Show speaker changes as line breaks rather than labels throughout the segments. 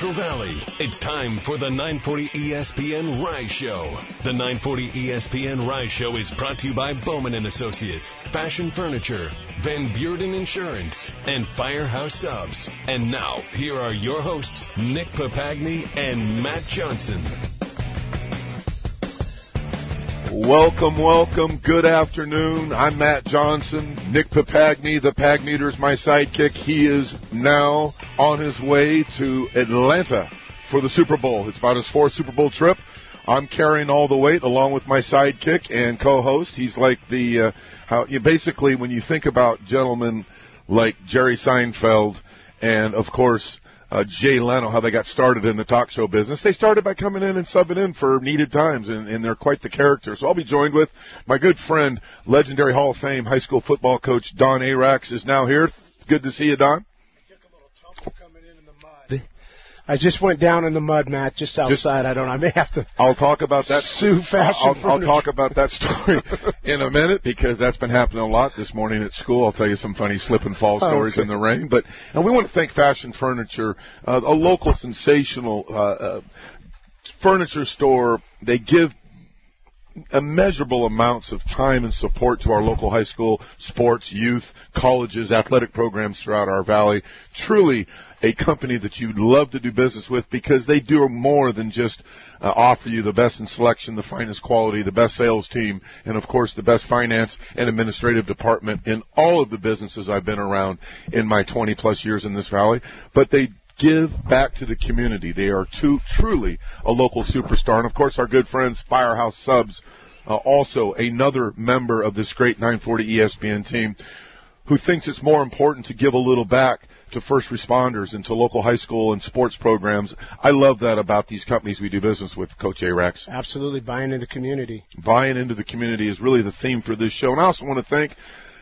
Central Valley. It's time for the 940 ESPN Rise Show. The 940 ESPN Rise Show is brought to you by Bowman & Associates, Fashion Furniture, Van Bearden Insurance, and Firehouse Subs. And now, here are your hosts, Nick Papagni and Matt Johnson.
Welcome. Good afternoon. I'm Matt Johnson. Nick Papagni, the Pagmeter, is my sidekick. He is now on his way to Atlanta for the Super Bowl. It's about his fourth Super Bowl trip. I'm carrying all the weight along with my sidekick and co-host. He's like basically when you think about gentlemen like Jerry Seinfeld and, of course, Jay Leno, how they got started in the talk show business. They started by coming in and subbing in for needed times, and they're quite the character. So I'll be joined with my good friend, legendary Hall of Fame high school football coach Don Arax is now here. Good to see you, Don.
I took a little tumble coming in the mud. I just went down in the mud, Matt, just outside. I may have to.
I'll talk about that.
Sue Fashion Furniture.
I'll talk about that story in a minute because that's been happening a lot this morning at school. I'll tell you some funny slip and fall stories in the rain. And we want to thank Fashion Furniture, a local sensational furniture store. They give immeasurable amounts of time and support to our local high school sports, youth, colleges, athletic programs throughout our valley. Truly a company that you'd love to do business with because they do more than just offer you the best in selection, the finest quality, the best sales team, and, of course, the best finance and administrative department in all of the businesses I've been around in my 20-plus years in this valley. But they give back to the community. They are truly a local superstar. And, of course, our good friends, Firehouse Subs, also another member of this great 940 ESPN team, who thinks it's more important to give a little back to first responders and to local high school and sports programs. I love that about these companies we do business with, Coach Arax.
Absolutely, buying into the community.
Buying into the community is really the theme for this show. And I also want to thank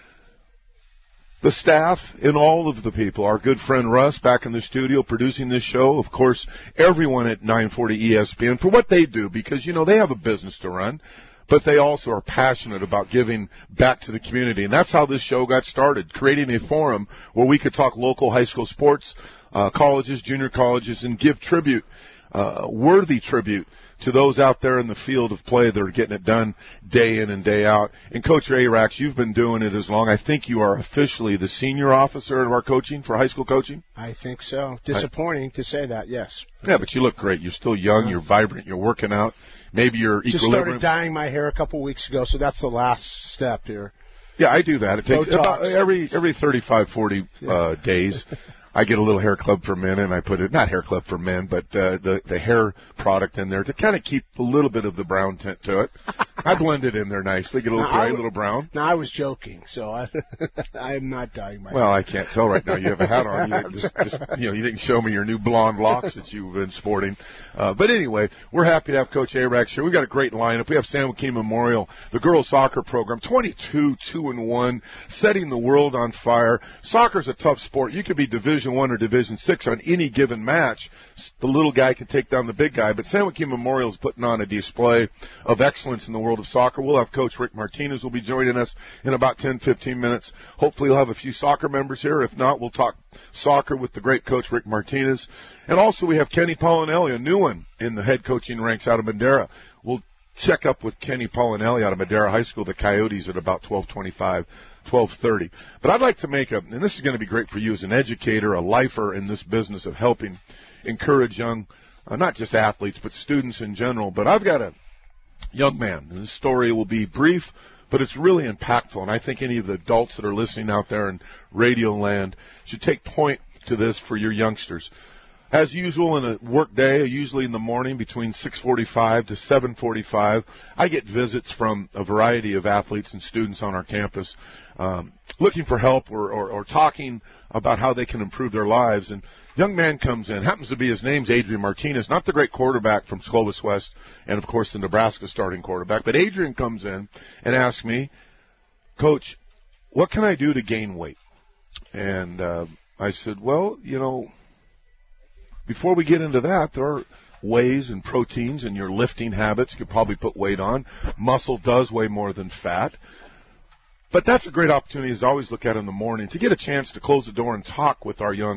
the staff and all of the people. Our good friend Russ back in the studio producing this show. Of course, everyone at 940 ESPN for what they do because, they have a business to run. But they also are passionate about giving back to the community. And that's how this show got started, creating a forum where we could talk local high school sports, colleges, junior colleges, and give tribute, worthy tribute to those out there in the field of play that are getting it done day in and day out. And Coach Arax, you've been doing it as long. I think you are officially the senior officer of our coaching for high school coaching.
I think so. Disappointing to say that, yes.
Yeah, but you look great. You're still young. You're vibrant. You're working out. Maybe you're
just started dyeing my hair a couple weeks ago, so that's the last step here.
Yeah, I do that. It takes about every 35, 40 days. I get a little hair club for men, and I put it, not hair club for men, but the hair product in there to kind of keep a little bit of the brown tint to it. I blend it in there nicely, get a little gray, a little brown.
No, I was joking, so I'm not dyeing my hair.
Well, I can't tell right now. You have a hat on. You didn't show me your new blonde locks that you've been sporting. But anyway, we're happy to have Coach Arax here. We've got a great lineup. We have San Joaquin Memorial, the girls soccer program, 22, 2-1, setting the world on fire. Soccer's a tough sport. You could be Division I or Division VI on any given match. The little guy can take down the big guy. But San Joaquin Memorial is putting on a display of excellence in the world of soccer. We'll have Coach Rick Martinez will be joining us in about 10, 15 minutes. Hopefully we'll have a few soccer members here. If not, we'll talk soccer with the great Coach Rick Martinez. And also we have Kenny Paulinelli, a new one in the head coaching ranks out of Madera. We'll check up with Kenny Paulinelli out of Madera High School, the Coyotes, at about 12:25. 12:30. But I'd like to and this is going to be great for you as an educator, a lifer in this business of helping encourage young, not just athletes, but students in general. But I've got a young man, and this story will be brief, but it's really impactful. And I think any of the adults that are listening out there in radio land should take point to this for your youngsters. As usual, in a work day, usually in the morning between 6:45 to 7:45, I get visits from a variety of athletes and students on our campus looking for help or talking about how they can improve their lives. And a young man comes in, happens to be, his name's Adrian Martinez, not the great quarterback from Clovis West and, of course, the Nebraska starting quarterback. But Adrian comes in and asks me, Coach, what can I do to gain weight? And I said, well, before we get into that, there are ways and proteins in your lifting habits. You could probably put weight on. Muscle does weigh more than fat. But that's a great opportunity, as I always look at in the morning, to get a chance to close the door and talk with our young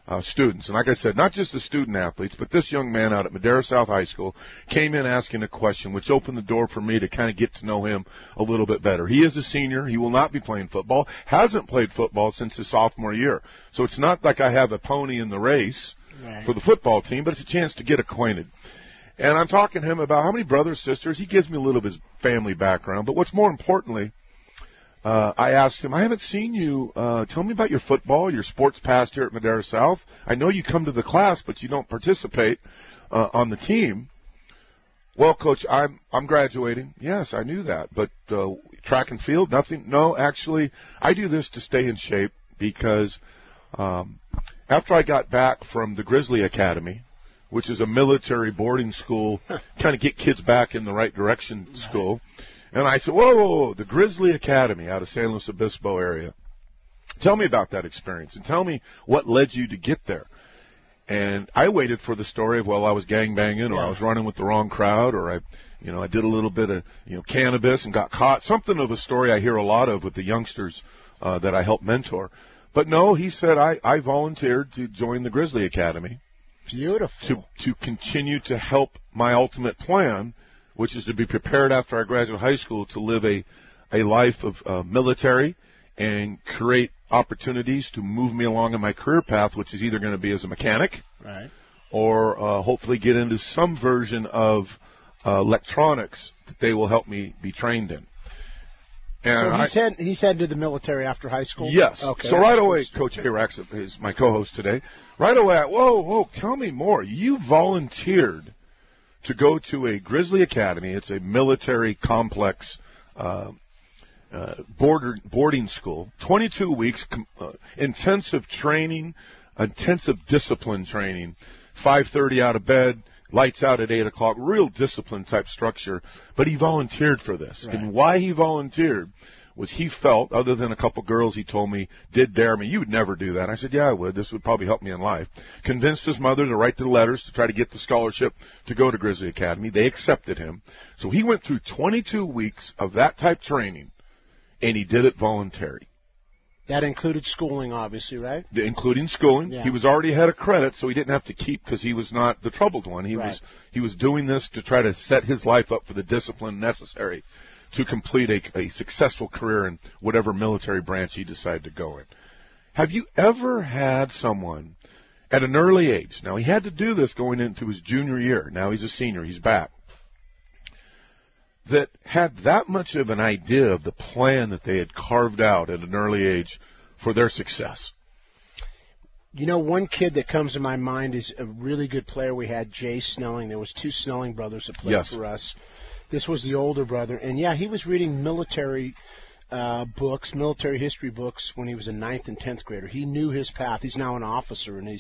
students. And like I said, not just the student athletes, but this young man out at Madera South High School came in asking a question, which opened the door for me to kind of get to know him a little bit better. He is a senior. He will not be playing football, hasn't played football since his sophomore year. So it's not like I have a pony in the race for the football team, but it's a chance to get acquainted. And I'm talking to him about how many brothers, sisters. He gives me a little of his family background. But what's more importantly, I asked him, I haven't seen you. Tell me about your football, your sports past here at Madera South. I know you come to the class, but you don't participate on the team. Well, Coach, I'm graduating. Yes, I knew that. But track and field, nothing? No, actually, I do this to stay in shape because after I got back from the Grizzly Academy, which is a military boarding school, kind of get kids back in the right direction school, and I said, whoa, the Grizzly Academy out of San Luis Obispo area. Tell me about that experience and tell me what led you to get there. And I waited for the story of, well, I was gangbanging or I was running with the wrong crowd or I did a little bit of, cannabis and got caught. Something of a story I hear a lot of with the youngsters that I help mentor. But no, he said, I volunteered to join the Grizzly Academy.
Beautiful.
To continue to help my ultimate plan, which is to be prepared after I graduate high school to live a life of military and create opportunities to move me along in my career path, which is either going to be as a mechanic or hopefully get into some version of electronics that they will help me be trained in. And
so he's headed to the military after high school?
Yes.
Okay.
So right away, Coach Arax is my co-host today. Right away, whoa, tell me more. You volunteered to go to a Grizzly Academy. It's a military complex boarding school. 22 weeks, intensive training, intensive discipline training. 5:30 out of bed, lights out at 8 o'clock, real discipline type structure. But he volunteered for this. Right. And why he volunteered was he felt, other than a couple girls he told me did dare me, you would never do that. And I said, yeah, I would. This would probably help me in life. Convinced his mother to write the letters to try to get the scholarship to go to Grizzly Academy. They accepted him. So he went through 22 weeks of that type training, and he did it voluntary.
That included schooling, obviously, right?
Including schooling. Yeah. He was already ahead of credit, so he didn't have to keep because he was not the troubled one. He was doing this to try to set his life up for the discipline necessary to complete a successful career in whatever military branch he decided to go in. Have you ever had someone at an early age, now he had to do this going into his junior year, now he's a senior, he's back, that had that much of an idea of the plan that they had carved out at an early age for their success?
One kid that comes to my mind is a really good player. We had Jay Snelling. There was two Snelling brothers that played for us. This was the older brother. And, he was reading military books, military history books when he was a 9th and 10th grader. He knew his path. He's now an officer, and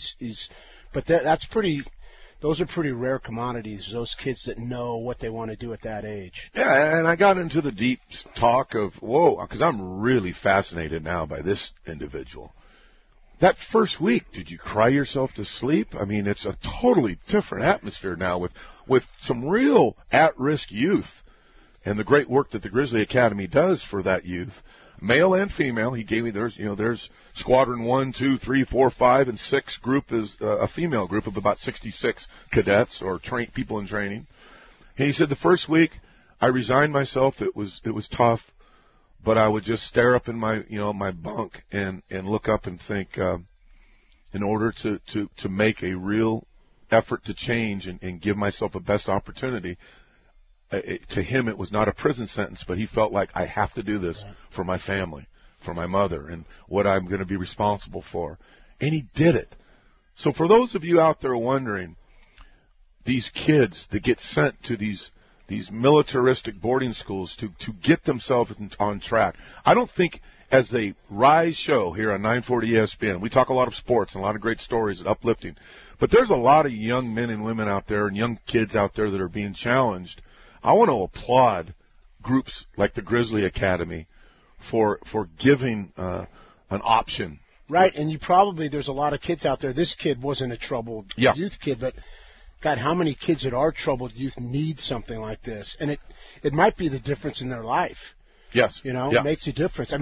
those are pretty rare commodities, those kids that know what they want to do at that age.
Yeah, and I got into the deep talk of, because I'm really fascinated now by this individual. That first week, did you cry yourself to sleep? I mean, it's a totally different atmosphere now with some real at-risk youth and the great work that the Grizzly Academy does for that youth. Male and female. He gave me there's Squadron 1, 2, 3, 4, 5, and 6 group is a female group of about 66 cadets or people in training. And he said the first week I resigned myself. It was tough, but I would just stare up in my my bunk and look up and think, in order to make a real effort to change and give myself a best opportunity. To him, it was not a prison sentence, but he felt like I have to do this for my family, for my mother, and what I'm going to be responsible for. And he did it. So for those of you out there wondering, these kids that get sent to these militaristic boarding schools to get themselves on track, I don't think as they Rise show here on 940 ESPN, we talk a lot of sports and a lot of great stories and uplifting, but there's a lot of young men and women out there and young kids out there that are being challenged. I want to applaud groups like the Grizzly Academy for giving an option.
Right, and there's a lot of kids out there. This kid wasn't a troubled youth kid, but God, how many kids that are troubled youth need something like this? And it might be the difference in their life.
Yes.
It makes a difference. I mean,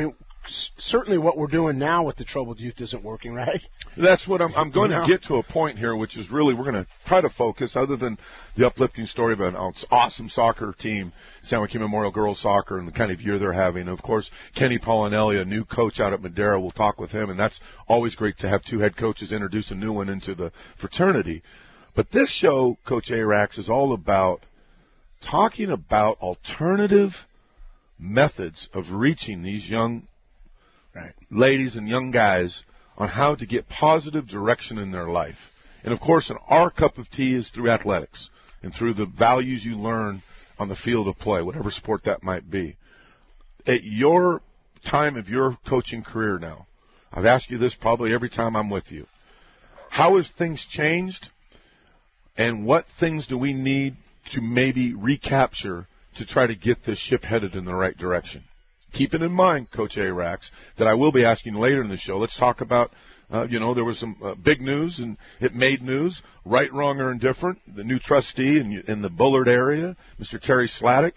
certainly what we're doing now with the troubled youth isn't working, right?
That's what I'm going to get to a point here, which is really we're going to try to focus, other than the uplifting story about an awesome soccer team, San Joaquin Memorial Girls Soccer, and the kind of year they're having. Of course, Kenny Paulinelli, a new coach out at Madera, we'll talk with him, and that's always great to have two head coaches introduce a new one into the fraternity. But this show, Coach Arax, is all about talking about alternative methods of reaching these young ladies and young guys on how to get positive direction in their life. And, of course, our cup of tea is through athletics and through the values you learn on the field of play, whatever sport that might be. At your time of your coaching career now, I've asked you this probably every time I'm with you. How have things changed, and what things do we need to maybe recapture to try to get this ship headed in the right direction? Keeping in mind, Coach Arax, that I will be asking later in the show, let's talk about, there was some big news, and it made news, right, wrong, or indifferent. The new trustee in the Bullard area, Mr. Terry Sladek,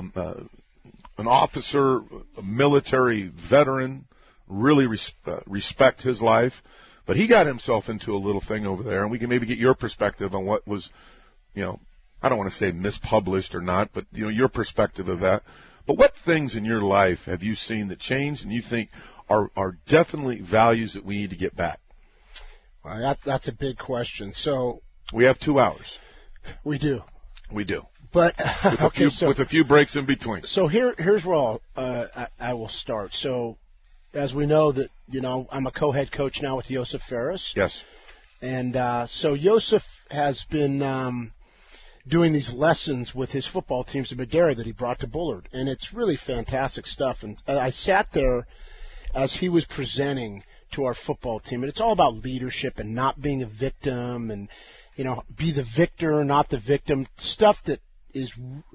an officer, a military veteran, really respect his life. But he got himself into a little thing over there, and we can maybe get your perspective on what was, I don't want to say mispublished or not, but, your perspective of that. But what things in your life have you seen that changed and you think are definitely values that we need to get back?
Well, that's a big question. So
we have 2 hours.
We do.
But with a few breaks in between.
So here's where I will start. So as we know that, I'm a co-head coach now with Joseph Ferris.
Yes.
And so Joseph has been doing these lessons with his football teams in Madera that he brought to Bullard. And it's really fantastic stuff. And I sat there as he was presenting to our football team. And it's all about leadership and not being a victim and, be the victor, not the victim. Stuff that is,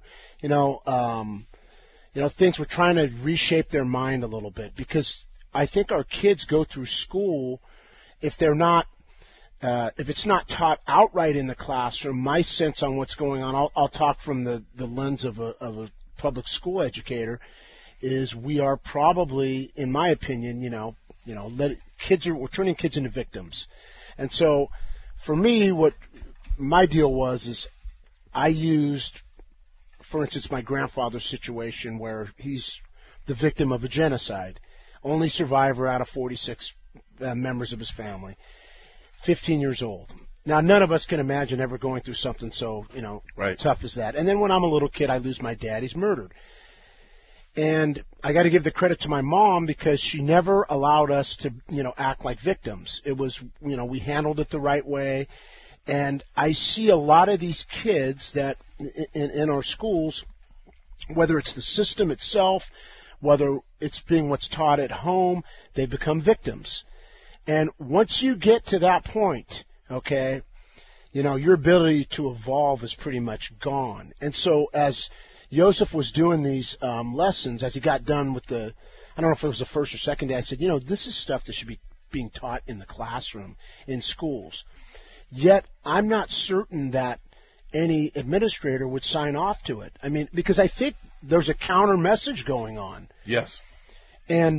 things we're trying to reshape their mind a little bit. Because I think our kids go through school, if it's not taught outright in the classroom, my sense on what's going on, I'll talk from the lens of a public school educator, is we are probably, in my opinion, we're turning kids into victims. And so for me, what my deal was I used, for instance, my grandfather's situation where he's the victim of a genocide, only survivor out of 46 members of his family. 15 years old. Now, none of us can imagine ever going through something so, tough as that. And then when I'm a little kid, I lose my dad. He's murdered. And I got to give the credit to my mom because she never allowed us to, act like victims. It was, we handled it the right way. And I see a lot of these kids that in our schools, whether it's the system itself, whether it's being what's taught at home, they become victims. And once you get to that point, okay, your ability to evolve is pretty much gone. And so as Joseph was doing these lessons, as he got done with I don't know if it was the first or second day, I said, this is stuff that should be being taught in the classroom, in schools. Yet I'm not certain that any administrator would sign off to it. I mean, because I think there's a counter message going on.
Yes.
And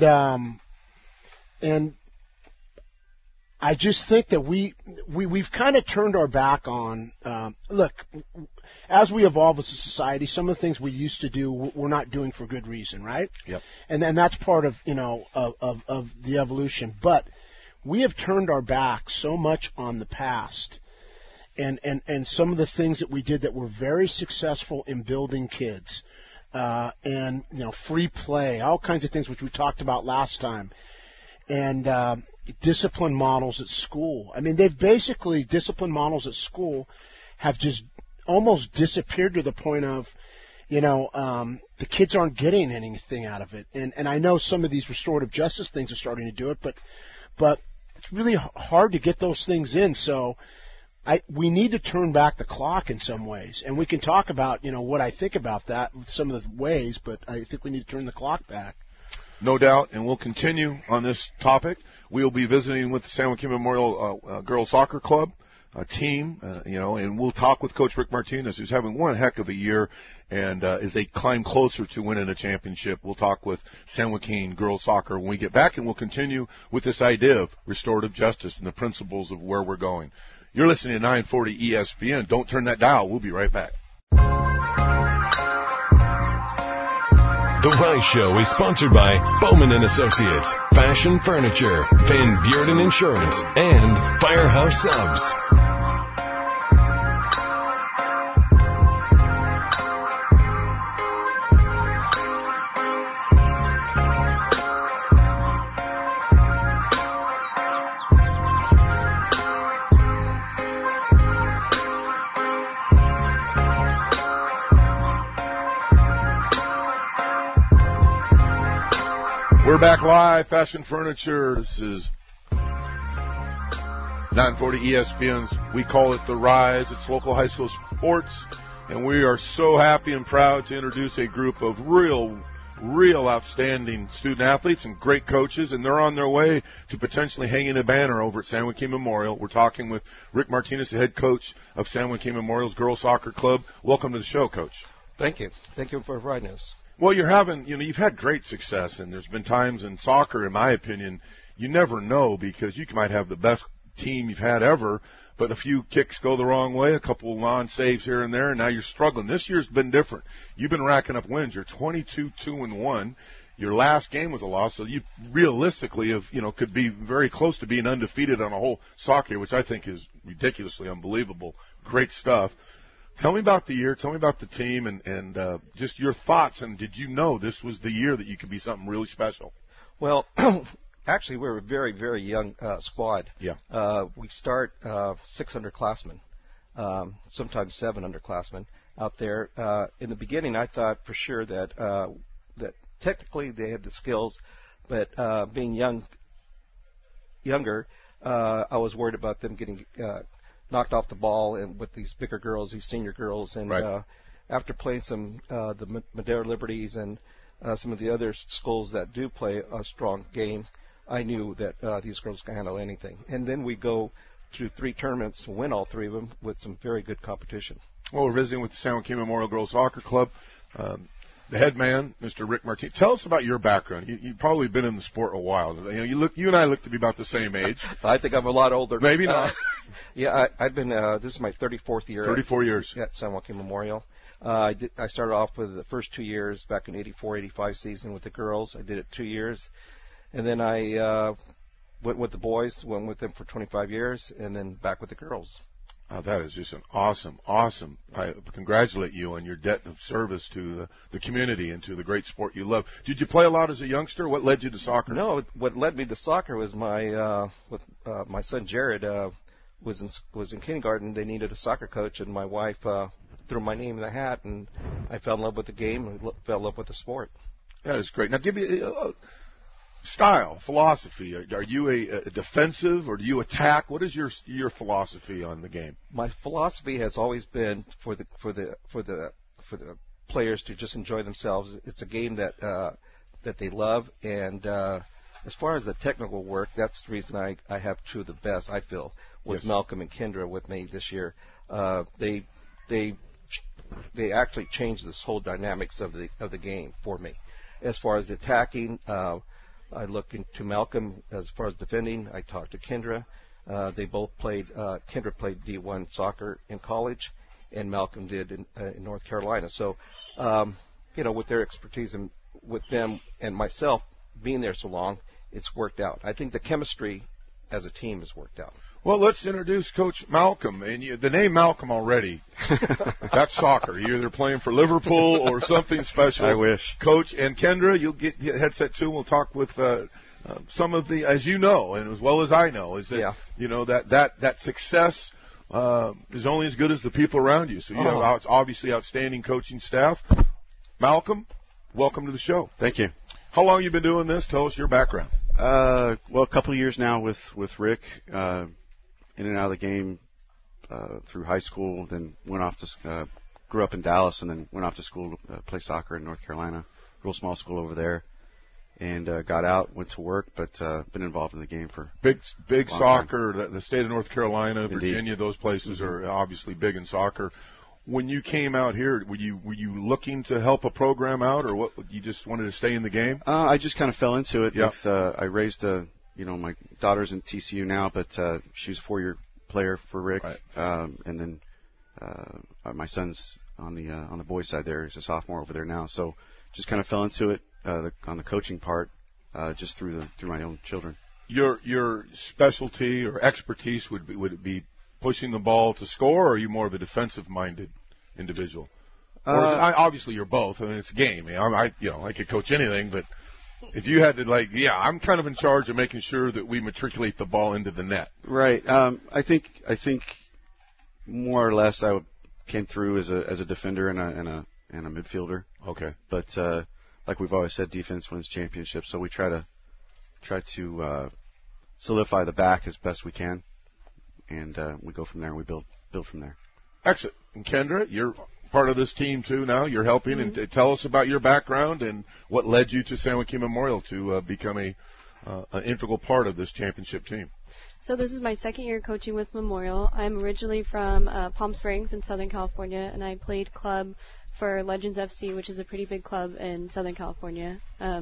I just think that we've kind of turned our back on. Look, as we evolve as a society, some of the things we used to do we're not doing for good reason, right?
Yep.
And that's part of of the evolution. But we have turned our back so much on the past, and some of the things that we did that were very successful in building kids, and free play, all kinds of things which we talked about last time, and discipline models at school. I mean, discipline models at school have just almost disappeared to the point of, the kids aren't getting anything out of it. And I know some of these restorative justice things are starting to do it, but it's really hard to get those things in. So we need to turn back the clock in some ways. And we can talk about, what I think about that, some of the ways, but I think we need to turn the clock back.
No doubt, and we'll continue on this topic. We'll be visiting with the San Joaquin Memorial Girls Soccer Club team, and we'll talk with Coach Rick Martinez, who's having one heck of a year, and as they climb closer to winning a championship. We'll talk with San Joaquin girls soccer when we get back, and we'll continue with this idea of restorative justice and the principles of where we're going. You're listening to 940 ESPN. Don't turn that dial. We'll be right back.
The Rise Show is sponsored by Bowman & Associates, Fashion Furniture, Van Bearden Insurance, and Firehouse Subs.
We're back live, Fashion Furniture. This is 940 ESPN's, we call it The Rise. It's local high school sports, and we are so happy and proud to introduce a group of real outstanding student athletes and great coaches, and they're on their way to potentially hanging a banner over at San Joaquin Memorial. We're talking with Rick Martinez, the head coach of San Joaquin Memorial's Girls Soccer Club. Welcome to the show, Coach.
Thank you. Thank you for inviting us.
Well, you've had great success, and there's been times in soccer, in my opinion, you never know because you might have the best team you've had ever, but a few kicks go the wrong way, a couple of non-saves here and there, and now you're struggling. This year's been different. You've been racking up wins. You're 22-2-1. Your last game was a loss, so you realistically could be very close to being undefeated on a whole soccer year, which I think is ridiculously unbelievable. Great stuff. Tell me about the year. Tell me about the team and just your thoughts. And did you know this was the year that you could be something really special?
Well, actually, we're a very, very young squad.
Yeah.
We start 6 underclassmen, sometimes 7 underclassmen out there. In the beginning, I thought for sure that technically they had the skills, but being younger, I was worried about them getting knocked off the ball and with these bigger girls, these senior girls, and
right.
After playing some the Madera Liberties and some of the other schools that do play a strong game, I knew that these girls can handle anything. And then we go through 3 tournaments, win all 3 of them with some very good competition.
Well, we're visiting with the San Joaquin Memorial Girls Soccer Club. The head man, Mr. Rick Martinez. Tell us about your background. You've probably been in the sport a while. You and I look to be about the same age.
I think I'm a lot older.
Maybe not.
Yeah, I've been. This is my 34th year.
34 years
at San Joaquin Memorial. I started off with the first 2 years back in '84-'85 season with the girls. I did it 2 years, and then I went with the boys. Went with them for 25 years, and then back with the girls.
That is just an awesome. I congratulate you on your debt of service to the community and to the great sport you love. Did you play a lot as a youngster? What led you to soccer?
No, what led me to soccer was my son Jared was in kindergarten. They needed a soccer coach, and my wife threw my name in the hat, and I fell in love with the game and fell in love with the sport.
That is great. Now, give me style, philosophy. Are you a defensive or do you attack? What is your philosophy on the game?
My philosophy has always been for the players to just enjoy themselves. It's a game that they love, and as far as the technical work, that's the reason I have 2 of the best, I feel, was yes. Malcolm and Kendra with me this year. They actually changed this whole dynamics of the game for me. As far as the attacking, I look into Malcolm. As far as defending, I talked to Kendra. They both played. Kendra played D1 soccer in college, and Malcolm did in North Carolina. So, with their expertise and with them and myself being there so long, it's worked out. I think the chemistry as a team has worked out.
Well, let's introduce Coach Malcolm. And the name Malcolm already, that's soccer. You're either playing for Liverpool or something special.
I wish.
Coach, and Kendra, you'll get headset too. We'll talk with some of the, as you know, and as well as I know, is that, that success is only as good as the people around you. So you have obviously outstanding coaching staff. Malcolm, welcome to the show.
Thank you.
How long have you been doing this? Tell us your background.
Well, a couple of years now with Rick, in and out of the game through high school, then went off to grew up in Dallas, and then went off to school to play soccer in North Carolina, real small school over there, and got out, went to work, but been involved in the game for
big soccer.
Time.
The state of North Carolina,
Indeed.
Virginia, those places are obviously big in soccer. When you came out here, were you looking to help a program out, or what? You just wanted to stay in the game?
I just kind of fell into it.
Yep.
I raised my daughter's in TCU now, but she was a 4-year player for Rick,
right.
And then my son's on the boys' side there. He's a sophomore over there now, so just kind of fell into it on the coaching part, just through my own children.
Your specialty or expertise would it be pushing the ball to score, or are you more of a defensive-minded individual? Or obviously you're both. I mean, it's a game. I could coach anything, but if you had to I'm kind of in charge of making sure that we matriculate the ball into the net.
Right. I think more or less I came through as a defender and a midfielder.
Okay.
But like we've always said, defense wins championships. So we try to solidify the back as best we can, and we go from there. And we build from there.
Excellent. And Kendra, you're part of this team too now. You're helping, and tell us about your background and what led you to San Joaquin Memorial to become an integral part of this championship team.
So this is my second year coaching with Memorial. I'm originally from Palm Springs in Southern California, and I played club for Legends FC, which is a pretty big club in Southern California.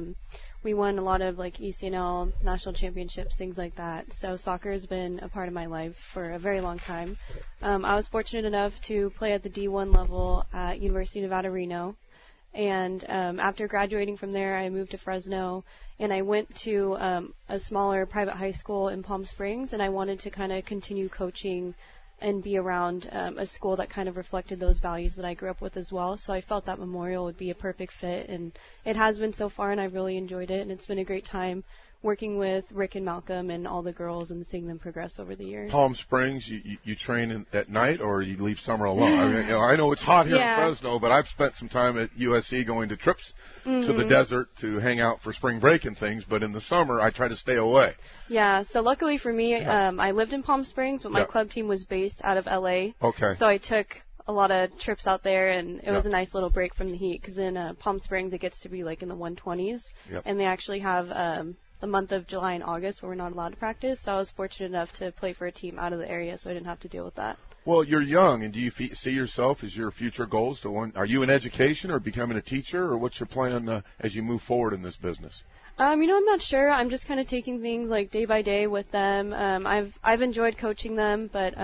We won a lot of ECNL national championships, things like that. So soccer has been a part of my life for a very long time. I was fortunate enough to play at the D1 level at University of Nevada, Reno. And after graduating from there, I moved to Fresno, and I went to a smaller private high school in Palm Springs, and I wanted to kind of continue coaching and be around a school that kind of reflected those values that I grew up with as well. So I felt that Memorial would be a perfect fit, and it has been so far, and I've really enjoyed it, and it's been a great time working with Rick and Malcolm and all the girls and seeing them progress over the years.
Palm Springs, you train at night, or you leave summer alone? I know it's hot here in Fresno, but I've spent some time at USC going to trips to the desert to hang out for spring break and things, but in the summer I try to stay away.
Yeah, so luckily for me, I lived in Palm Springs, but my club team was based out of LA.
Okay.
So I took a lot of trips out there, and it was a nice little break from the heat, because in Palm Springs it gets to be in the 120s, and they actually have the month of July and August where we're not allowed to practice, so I was fortunate enough to play for a team out of the area, so I didn't have to deal with that.
Well, you're young, and do you see yourself as your future goals are you in education or becoming a teacher, or what's your plan as you move forward in this business?
I'm not sure. I'm just kind of taking things day by day with them. I've enjoyed coaching them, but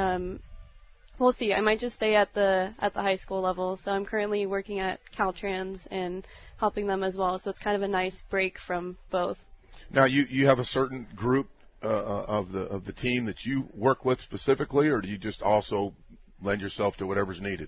we'll see. I might just stay at the high school level. So I'm currently working at Caltrans and helping them as well. So it's kind of a nice break from both.
Now, you have a certain group of the team that you work with specifically, or do you just also lend yourself to whatever's needed?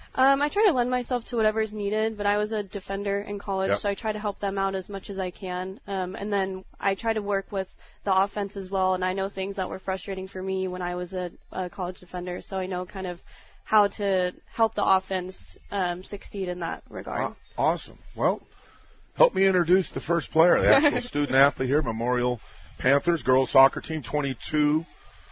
I try to lend myself to whatever's needed, but I was a defender in college, so I try to help them out as much as I can. And then I try to work with the offense as well, and I know things that were frustrating for me when I was a college defender, so I know kind of how to help the offense succeed in that regard.
Awesome. Well, help me introduce the first player, the actual student-athlete here, Memorial Panthers girls soccer team, 22-2-1.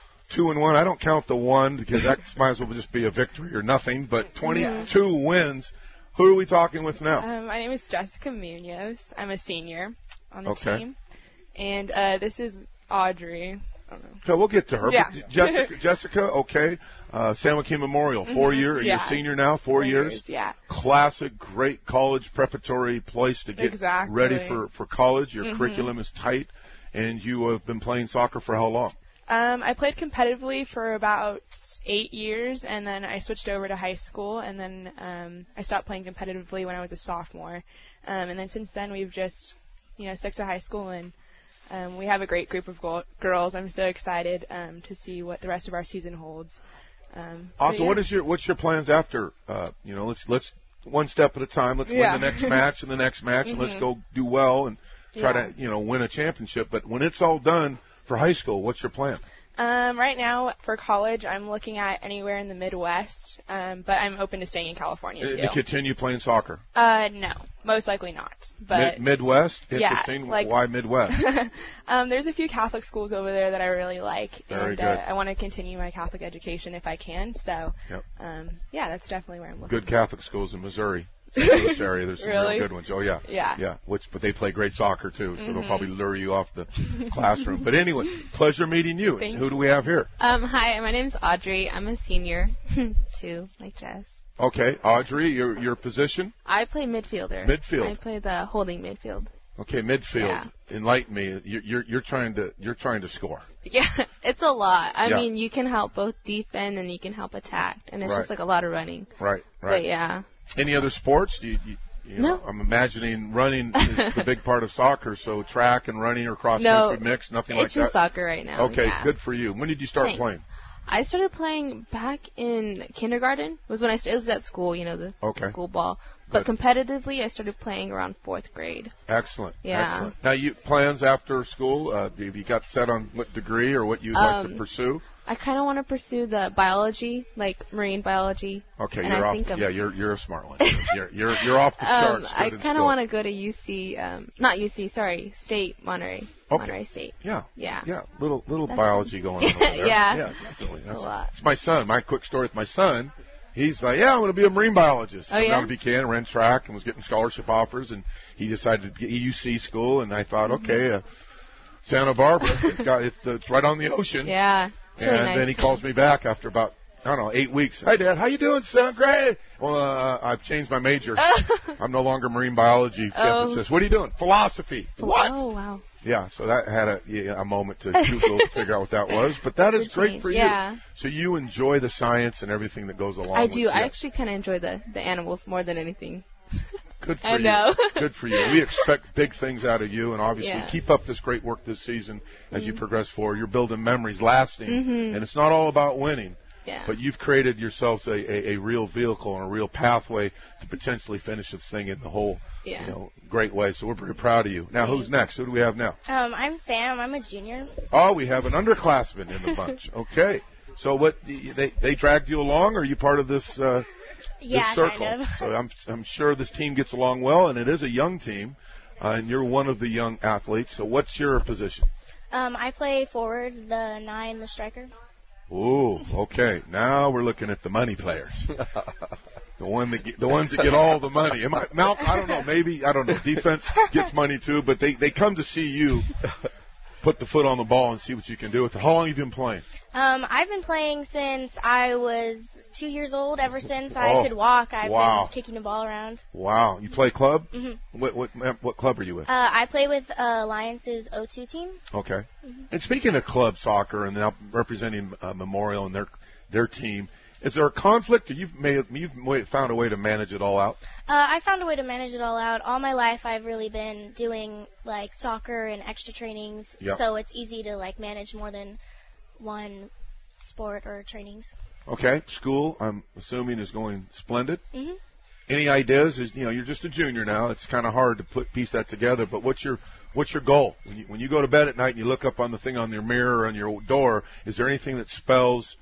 I don't count the one because that might as well just be a victory or nothing, but 22 wins. Who are we talking with now?
My name is Jessica Munoz. I'm a senior on the team. And this is Audrey.
Okay, we'll get to her.
Yeah.
Jessica, okay. San Joaquin Memorial, 4 year. You're a senior now, 4 years.
Yeah.
Classic, great college preparatory place to get ready for college. Your curriculum is tight, and you have been playing soccer for how long?
I played competitively for about 8 years, and then I switched over to high school, and then I stopped playing competitively when I was a sophomore. And then since then, we've just, stuck to high school, and we have a great group of girls. I'm so excited to see what the rest of our season holds.
Also, what's your plans after? Let's one step at a time. Let's win the next match and the next match, and let's go do well and try to win a championship. But when it's all done for high school, what's your plan?
Right now, for college, I'm looking at anywhere in the Midwest, but I'm open to staying in California, too.
To continue playing soccer?
No, most likely not. But
Midwest? Interesting. Why Midwest?
There's a few Catholic schools over there that I really like,
Very
and
good.
I want to continue my Catholic education if I can, so, that's definitely where I'm looking.
Good Catholic schools in Missouri. St. Louis area. There's some
Really?
real good ones. Oh, yeah.
Yeah.
But they play great soccer, too, so they'll probably lure you off the classroom. But anyway, pleasure meeting you.
Thank
Who do we have here?
Hi, my name's Audrey. I'm a senior, too, like Jess.
Okay, Audrey, your position?
I play midfielder.
Midfield.
I play the holding midfield.
Okay, midfield.
Yeah.
Enlighten me. You're trying to score.
Yeah, it's a lot. I
Yeah.
mean, you can help both defend and you can help attack, and it's
Right.
just like a lot of running.
Right.
But yeah.
Any other sports? You know,
No.
I'm imagining running is the big part of soccer. So track and running or cross
No,
country mix, nothing like
it's just
that.
soccer right now.
Okay,
yeah.
good for you. When did you start
Thanks.
playing?
I started playing back in kindergarten. Was when it was at school, the school ball. But competitively, I started playing around 4th grade.
Excellent.
Yeah.
Excellent. Now, you plans after school? Have you got set on what degree or what you'd like to pursue?
I kind of want to pursue the biology, like marine biology.
Okay,
and
you're
I
off.
think
You're a smart one. You're off the charts.
I kind of want to go to UC, not UC, sorry, State Monterey.
Okay.
Monterey State.
Yeah.
Yeah.
Little biology going on over there.
Yeah.
Yeah, definitely.
That's a lot.
It's my son. My quick story with my son. He's like, I'm going to be a marine biologist.
Oh, yeah?
Down to Buchanan, ran track, and was getting scholarship offers, and he decided to get UC school, and I thought, okay, Santa Barbara, it's right on the ocean.
Yeah. It's really nice.
Then he calls me back after about, 8 weeks. Hi, Dad. How you doing, son? Great. Well, I've changed my major. I'm no longer marine biology emphasis. What are you doing? Philosophy. What?
Oh, wow.
Yeah, so that had a moment to Google to figure out what that was. But that is great for you.
Yeah.
So you enjoy the science and everything that goes along
I
with it.
do. I actually kind of enjoy the animals more than anything.
Good for
I
you.
know.
Good for you. We expect big things out of you, and obviously
Yeah.
keep up this great work this season as you progress forward. You're building memories lasting, and it's not all about winning.
Yeah.
But you've created yourselves a real vehicle and a real pathway to potentially finish this thing in the whole great way. So we're very proud of you. Now, who's next? Who do we have now?
I'm Sam. I'm a junior.
Oh, we have an underclassman in the bunch. Okay. So what they dragged you along, or are you part of this this circle?
Kind of.
So I'm sure this team gets along well, and it is a young team, and you're one of the young athletes. So what's your position?
I play forward, the 9, the striker.
Ooh, okay. Now we're looking at the money players. The ones that get all the money. Malcolm, I don't know. Maybe, I don't know. Defense gets money too, but they come to see you put the foot on the ball and see what you can do with it. How long have you been playing?
I've been playing since I was 2 years old. Ever since I could walk, I've been kicking the ball around.
Wow. You play club?
Mm-hmm.
What club are you with?
I play with Alliance's O2 team.
Okay. And speaking of club soccer and now representing Memorial and their team, is there a conflict, or you've found a way to manage it all out?
I found a way to manage it all out. All my life, I've really been doing like soccer and extra trainings, so it's easy to like manage more than one sport or trainings.
Okay. School, I'm assuming, is going splendid.
Mhm.
Any ideas? You're just a junior now. It's kind of hard to piece that together. But what's your goal when you go to bed at night and you look up on the thing on your mirror or on your door? Is there anything that spells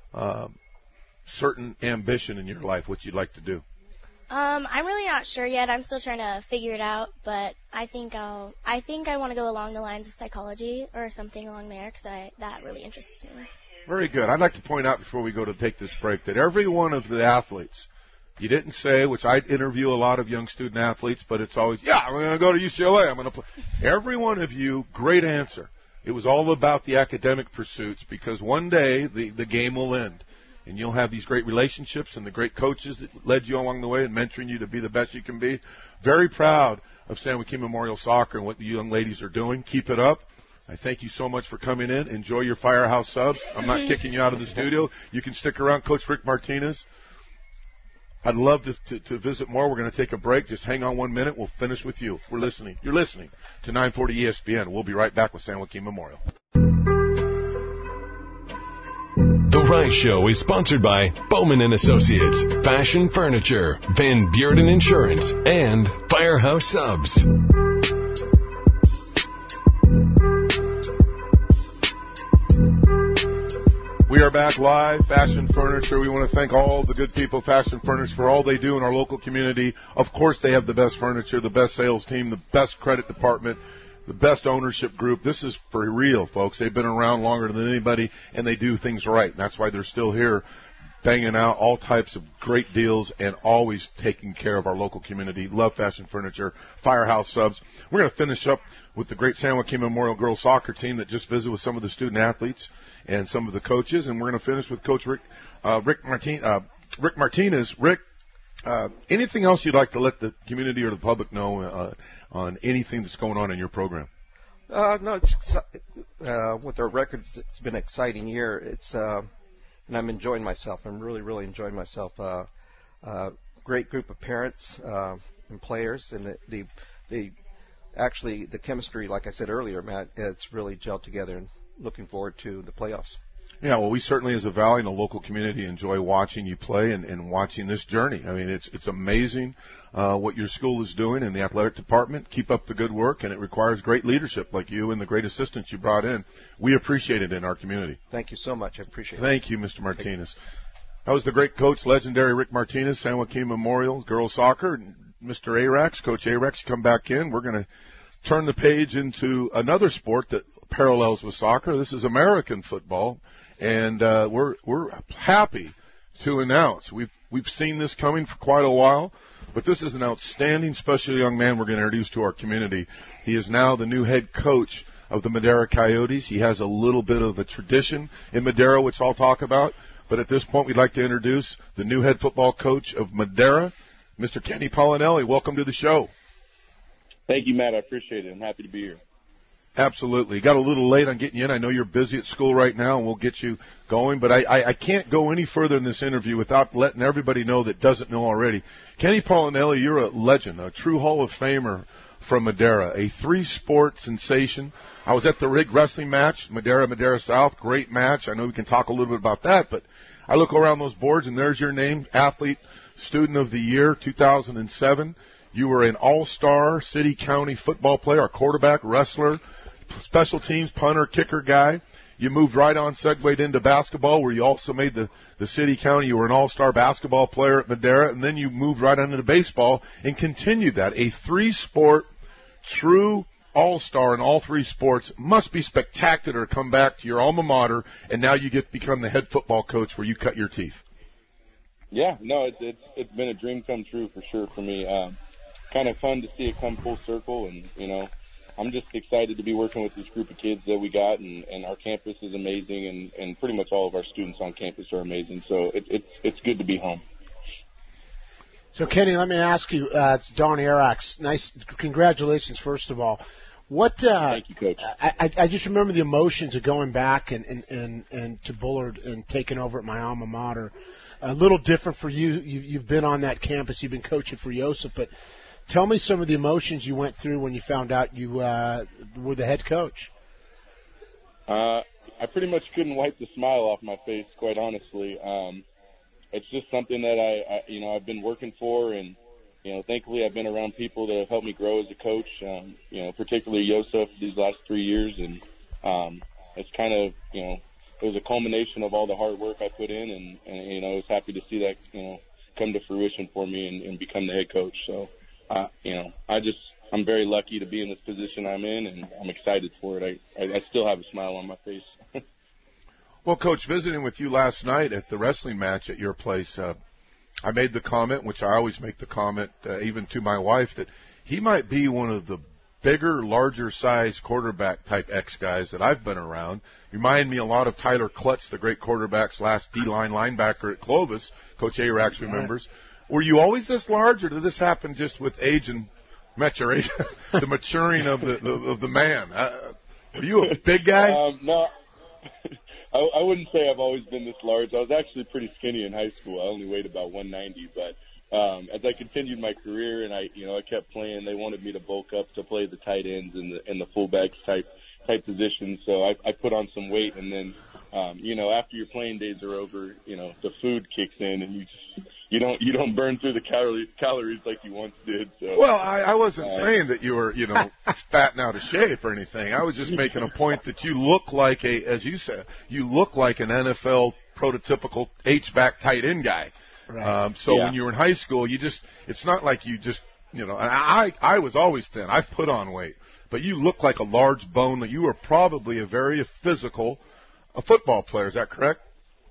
certain ambition in your life, what you'd like to do?
I'm really not sure yet. I'm still trying to figure it out, but I think I want to go along the lines of psychology or something along there because that really interests me.
Very good. I'd like to point out before we go to take this break that every one of the athletes, you didn't say, which I interview a lot of young student athletes, but it's always, I'm going to go to UCLA. I'm going to play. Every one of you, great answer. It was all about the academic pursuits because one day the game will end. And you'll have these great relationships and the great coaches that led you along the way and mentoring you to be the best you can be. Very proud of San Joaquin Memorial Soccer and what the young ladies are doing. Keep it up. I thank you so much for coming in. Enjoy your Firehouse subs. I'm not kicking you out of the studio. You can stick around. Coach Rick Martinez, I'd love to visit more. We're going to take a break. Just hang on 1 minute. We'll finish with you. We're listening. You're listening to 940 ESPN. We'll be right back with San Joaquin Memorial.
The Rice Show is sponsored by Bowman & Associates, Fashion Furniture, Van Bearden Insurance, and Firehouse Subs.
We are back live, Fashion Furniture. We want to thank all the good people at Fashion Furniture for all they do in our local community. Of course, they have the best furniture, the best sales team, the best credit department, the best ownership group. This is for real, folks. They've been around longer than anybody, and they do things right. And that's why they're still here banging out all types of great deals and always taking care of our local community. Love Fashion Furniture, Firehouse Subs. We're going to finish up with the great San Joaquin Memorial girls soccer team that just visited with some of the student athletes and some of the coaches, and we're going to finish with Coach Rick Martinez. Rick, anything else you'd like to let the community or the public know on anything that's going on in your program?
No, it's with our records, it's been an exciting year. It's and I'm enjoying myself. I'm really enjoying myself. Great group of parents and players, and the chemistry, like I said earlier, Matt, it's really gelled together, and looking forward to the playoffs.
Yeah, well, we certainly as a Valley and a local community enjoy watching you play and watching this journey. I mean, it's amazing what your school is doing in the athletic department. Keep up the good work, and it requires great leadership like you and the great assistants you brought in. We appreciate it in our community.
Thank you so much. I appreciate it.
Thank you, Mr. Martinez. That was the great coach, legendary Rick Martinez, San Joaquin Memorial girls soccer. Mr. Arax, Coach Arax, you come back in. We're going to turn the page into another sport that parallels with soccer. This is American football. And we're happy to announce we've seen this coming for quite a while, but this is an outstanding special young man we're going to introduce to our community. He is now the new head coach of the Madera Coyotes. He has a little bit of a tradition in Madera, which I'll talk about. But at this point, we'd like to introduce the new head football coach of Madera, Mr. Kenny Pollinelli. Welcome to the show.
Thank you, Matt. I appreciate it. I'm happy to be here.
Absolutely. Got a little late on getting you in. I know you're busy at school right now, and we'll get you going. But I can't go any further in this interview without letting everybody know that doesn't know already. Kenny Pollinelli, you're a legend, a true Hall of Famer from Madera, a three-sport sensation. I was at the Rig Wrestling match, Madera South. Great match. I know we can talk a little bit about that, but I look around those boards, and there's your name, Athlete Student of the Year, 2007. You were an all-star city-county football player, a quarterback, wrestler, special teams, punter, kicker guy. You moved right on, segued into basketball, where you also made the city-county. You were an all-star basketball player at Madera, and then you moved right on into baseball and continued that. A three-sport, true all-star in all three sports. Must be spectacular to come back to your alma mater, and now you get to become the head football coach where you cut your teeth.
Yeah, no, it's been a dream come true for sure for me. Kind of fun to see it come full circle, and, you know, I'm just excited to be working with this group of kids that we got, and our campus is amazing, and pretty much all of our students on campus are amazing, so it's good to be home.
So, Kenny, let me ask you, it's Don Arax. Nice, congratulations, first of all.
Thank you, Coach.
I just remember the emotions of going back and to Bullard and taking over at my alma mater. A little different for you. You've been on that campus. You've been coaching for Yosef, but tell me some of the emotions you went through when you found out you were the head coach.
I pretty much couldn't wipe the smile off my face, quite honestly. It's just something that I've been working for, and, you know, thankfully I've been around people that have helped me grow as a coach, you know, particularly Yosef these last 3 years, and it's kind of, you know, it was a culmination of all the hard work I put in, and you know, I was happy to see that, you know, come to fruition for me and become the head coach. So, you know, I'm very lucky to be in this position I'm in, and I'm excited for it. I still have a smile on my face.
Well, Coach, visiting with you last night at the wrestling match at your place, I made the comment, which I always make the comment, even to my wife, that he might be one of the bigger, larger-sized quarterback-type X-guys that I've been around. Remind me a lot of Tyler Klutz, the great quarterback's last D-line linebacker at Clovis. Coach Arax remembers. Were you always this large, or did this happen just with age and maturation, the maturing of the man? Were you a big guy?
No, I wouldn't say I've always been this large. I was actually pretty skinny in high school. I only weighed about 190, but as I continued my career and I kept playing, they wanted me to bulk up to play the tight ends and the fullbacks type positions. So I put on some weight, and then after your playing days are over, you know, the food kicks in, and you don't burn through the calories like you once did. So,
well, I wasn't saying that you were, you know, fat and out of shape or anything. I was just making a point that you look like as you said, you look like an NFL prototypical H-back tight end guy. Right. When you were in high school, it's not like you just, you know, and I was always thin. I've put on weight, but you look like a large bone. You were probably a very physical football player. Is that correct?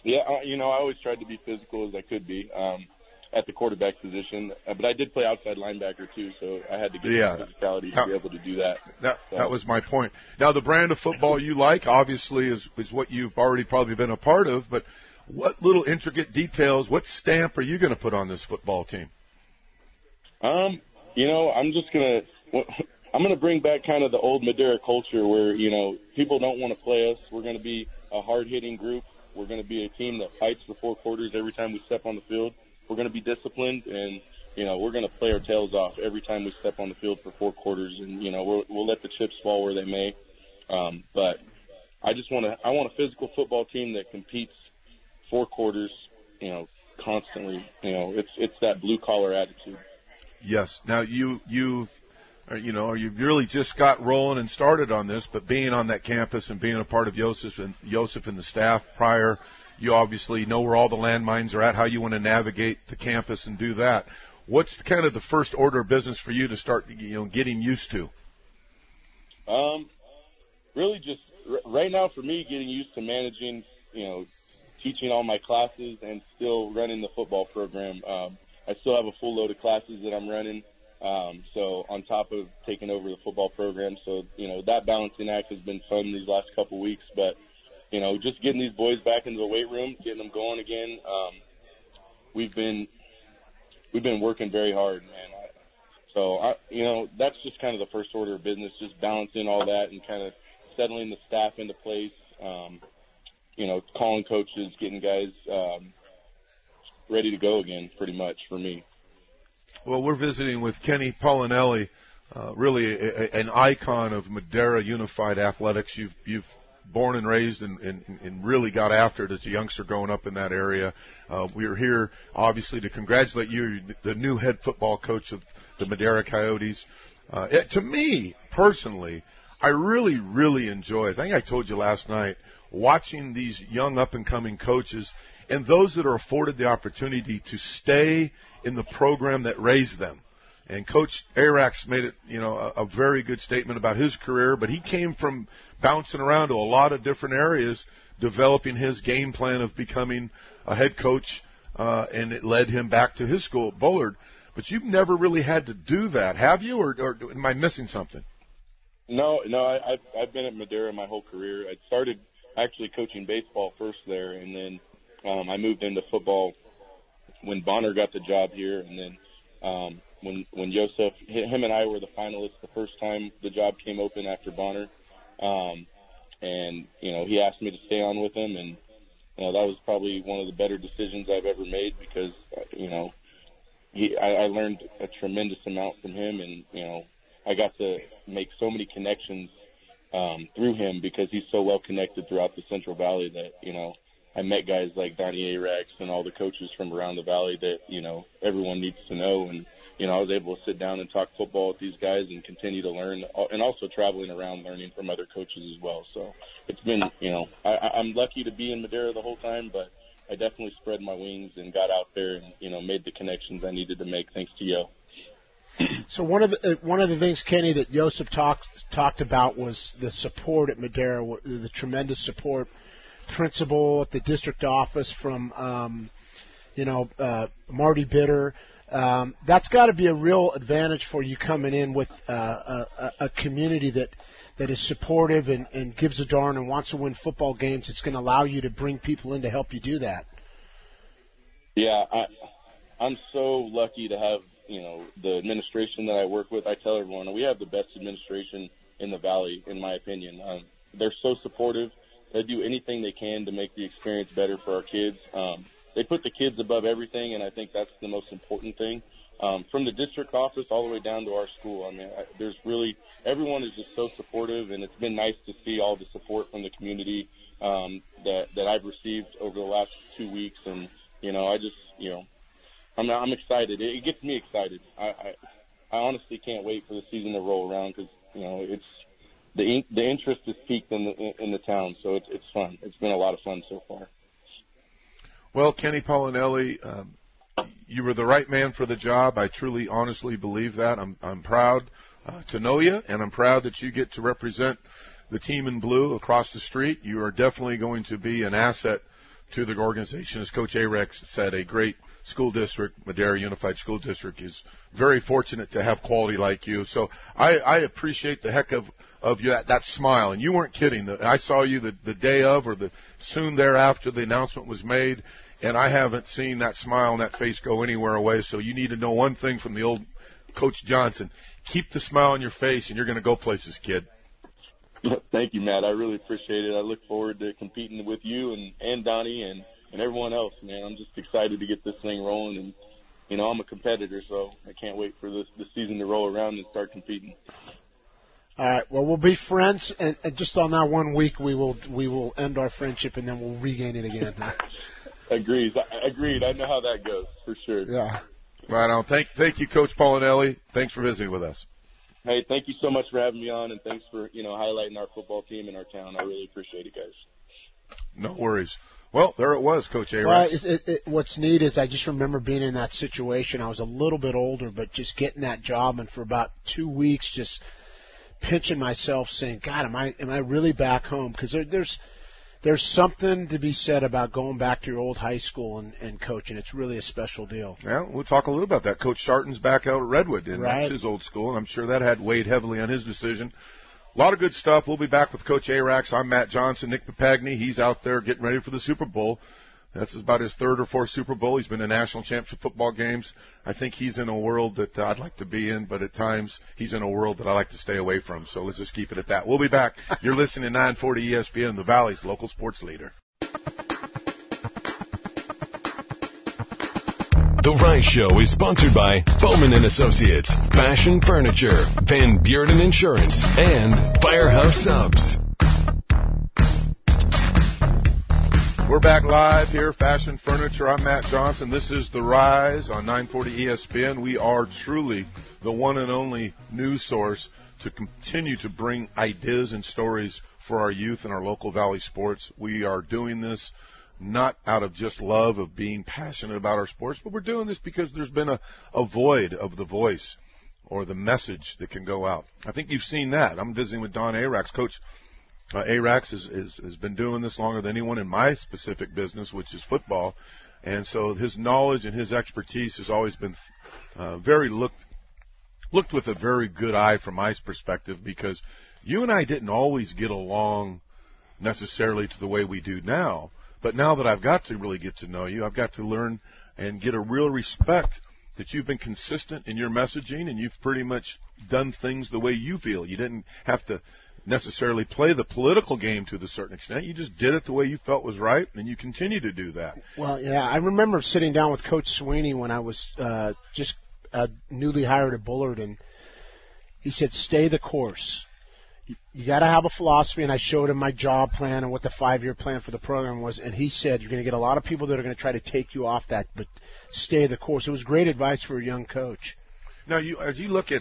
Yeah, I always tried to be physical as I could be at the quarterback position, but I did play outside linebacker too, so I had to get the physicality to be able to do that.
That was my point. Now, the brand of football you like, obviously, is what you've already probably been a part of, but what little intricate details, what stamp are you going to put on this football team?
I'm going to bring back kind of the old Madera culture where, people don't want to play us. We're going to be a hard-hitting group. We're going to be a team that fights for 4 quarters every time we step on the field. We're going to be disciplined, and, we're going to play our tails off every time we step on the field for 4 quarters. And, we'll let the chips fall where they may. But I want a physical football team that competes 4 quarters, constantly. It's that blue-collar attitude.
Yes. Now, you've really just got rolling and started on this, but being on that campus and being a part of Joseph and the staff prior, you obviously know where all the landmines are at, how you want to navigate the campus and do that. What's kind of the first order of business for you to start, getting used to?
Really just right now for me, getting used to managing, teaching all my classes and still running the football program. I still have a full load of classes that I'm running. So on top of taking over the football program, so, that balancing act has been fun these last couple weeks, but, just getting these boys back into the weight room, getting them going again. We've been working very hard, man. That's just kind of the first order of business, just balancing all that and kind of settling the staff into place, calling coaches, getting guys, ready to go again, pretty much for me.
Well, we're visiting with Kenny Pollinelli, really an icon of Madera Unified Athletics. You've born and raised and really got after it as a youngster growing up in that area. We're here, obviously, to congratulate you, the new head football coach of the Madera Coyotes. To me, personally, I really, really enjoy, I think I told you last night, watching these young up-and-coming coaches and those that are afforded the opportunity to stay in the program that raised them. And Coach Arax made it, a very good statement about his career, but he came from bouncing around to a lot of different areas, developing his game plan of becoming a head coach, and it led him back to his school at Bullard. But you've never really had to do that, have you, or am I missing something?
No, I've been at Madera my whole career. I started actually coaching baseball first there, and then I moved into football when Bonner got the job here, and then when Joseph, him and I were the finalists the first time the job came open after Bonner, and he asked me to stay on with him, and that was probably one of the better decisions I've ever made because I learned a tremendous amount from him, and I got to make so many connections through him because he's so well connected throughout the Central Valley that I met guys like Donnie Arax and all the coaches from around the valley that everyone needs to know, and I was able to sit down and talk football with these guys and continue to learn, and also traveling around learning from other coaches as well. So it's been I'm lucky to be in Madera the whole time, but I definitely spread my wings and got out there and made the connections I needed to make thanks to Yo.
So one of the things, Kenny, that Joseph talked about was the support at Madera, the tremendous support, principal at the district office from Marty Bitter. That's got to be a real advantage for you coming in with a community that is supportive and gives a darn and wants to win football games. It's going to allow you to bring people in to help you do that.
Yeah, I'm so lucky to have the administration that I work with. I tell everyone we have the best administration in the Valley, in my opinion. They're so supportive. They do anything they can to make the experience better for our kids. They put the kids above everything, and I think that's the most important thing. From the district office all the way down to our school, I mean, everyone is just so supportive, and it's been nice to see all the support from the community that I've received over the last 2 weeks, and I'm excited. It gets me excited. I honestly can't wait for the season to roll around because it's the interest is peaked in the town, so it's fun. It's been a lot of fun so far.
Well, Kenny Pollinelli, you were the right man for the job. I truly, honestly believe that. I'm proud to know you, and I'm proud that you get to represent the team in blue across the street. You are definitely going to be an asset to the organization. As Coach Arex said, a great school district, Madera Unified School District, is very fortunate to have quality like you. So I appreciate the heck of you, that smile. And you weren't kidding. I saw you the day of or soon thereafter the announcement was made, and I haven't seen that smile on that face go anywhere away. So you need to know one thing from the old Coach Johnson. Keep the smile on your face, and you're going to go places, kid.
Thank you, Matt. I really appreciate it. I look forward to competing with you and Donnie and everyone else, man. I'm just excited to get this thing rolling. And, you know, I'm a competitor, so I can't wait for this season to roll around and start competing.
All right. Well, we'll be friends, and just on that 1 week, we will end our friendship, and then we'll regain it again.
Agreed. I know how that goes, for sure.
Yeah.
Right on. Thank you, Coach Paulinelli. Thanks for visiting with us.
Hey, thank you so much for having me on, and thanks for, highlighting our football team in our town. I really appreciate it, guys.
No worries. Well, there it was, Coach Arex.
Well, what's neat is I just remember being in that situation. I was a little bit older, but just getting that job, and for about 2 weeks just pinching myself saying, God, am I really back home? Because there's something to be said about going back to your old high school and coaching. It's really a special deal.
Yeah, we'll talk a little about that. Coach Sharton's back out at Redwood, and
right.
That's his old school, and I'm sure that had weighed heavily on his decision. A lot of good stuff. We'll be back with Coach Arex. I'm Matt Johnson. Nick Papagni, he's out there getting ready for the Super Bowl. That's about his third or fourth Super Bowl. He's been in national championship football games. I think he's in a world that I'd like to be in, but at times he's in a world that I like to stay away from. So let's just keep it at that. We'll be back. You're listening to 940 ESPN, the Valley's local sports leader.
The Rise Show is sponsored by Bowman & Associates, Fashion Furniture, Van Bearden Insurance, and Firehouse Subs.
We're back live here, Fashion Furniture. I'm Matt Johnson. This is The Rise on 940 ESPN. We are truly the one and only news source to continue to bring ideas and stories for our youth and our local Valley sports. We are doing this not out of just love of being passionate about our sports, but we're doing this because there's been a void of the voice or the message that can go out. I think you've seen that. I'm visiting with Don Arex. Coach Arex has been doing this longer than anyone in my specific business, which is football. And so his knowledge and his expertise has always been looked with a very good eye from my perspective, because you and I didn't always get along necessarily to the way we do now. But now that I've got to really get to know you, I've got to learn and get a real respect that you've been consistent in your messaging, and you've pretty much done things the way you feel. You didn't have to necessarily play the political game to a certain extent. You just did it the way you felt was right, and you continue to do that.
Well, yeah, I remember sitting down with Coach Sweeney when I was just newly hired at Bullard, and he said, stay the course. You got to have a philosophy, and I showed him my job plan and what the 5-year plan for the program was, and he said, you're going to get a lot of people that are going to try to take you off that, but stay the course. It was great advice for a young coach.
Now, as you look at,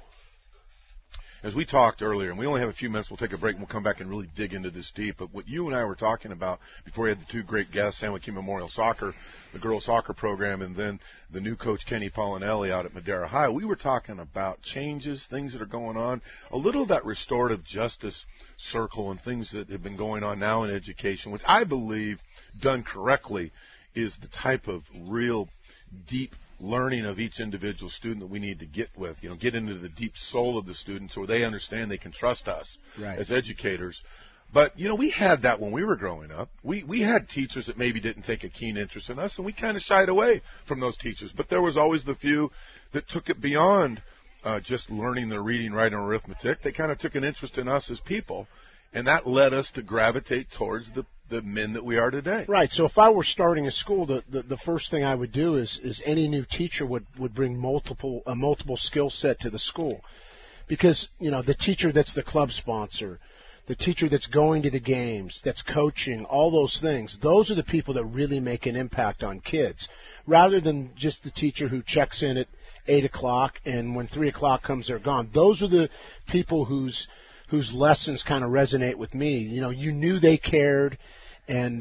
as we talked earlier, and we only have a few minutes, we'll take a break and we'll come back and really dig into this deep, but what you and I were talking about before we had the two great guests, San Joaquin Memorial Soccer, the girls soccer program, and then the new coach Kenny Paulinelli out at Madera High, we were talking about changes, things that are going on, a little of that restorative justice circle and things that have been going on now in education, which I believe, done correctly, is the type of real deep learning of each individual student that we need to get into the deep soul of the student so they understand they can trust us as educators. But, we had that when we were growing up. We had teachers that maybe didn't take a keen interest in us, and we kind of shied away from those teachers. But there was always the few that took it beyond just learning the reading, writing, and arithmetic. They kind of took an interest in us as people, and that led us to gravitate towards the men that we are today. Right.
So if I were starting a school, the first thing I would do is any new teacher would bring a multiple skill set to the school, because the teacher that's the club sponsor, the teacher that's going to the games, that's coaching, all those things, those are the people that really make an impact on kids, rather than just the teacher who checks in at 8 o'clock and when 3 o'clock comes, they're gone. Those are the people whose lessons kind of resonate with me. You knew they cared, and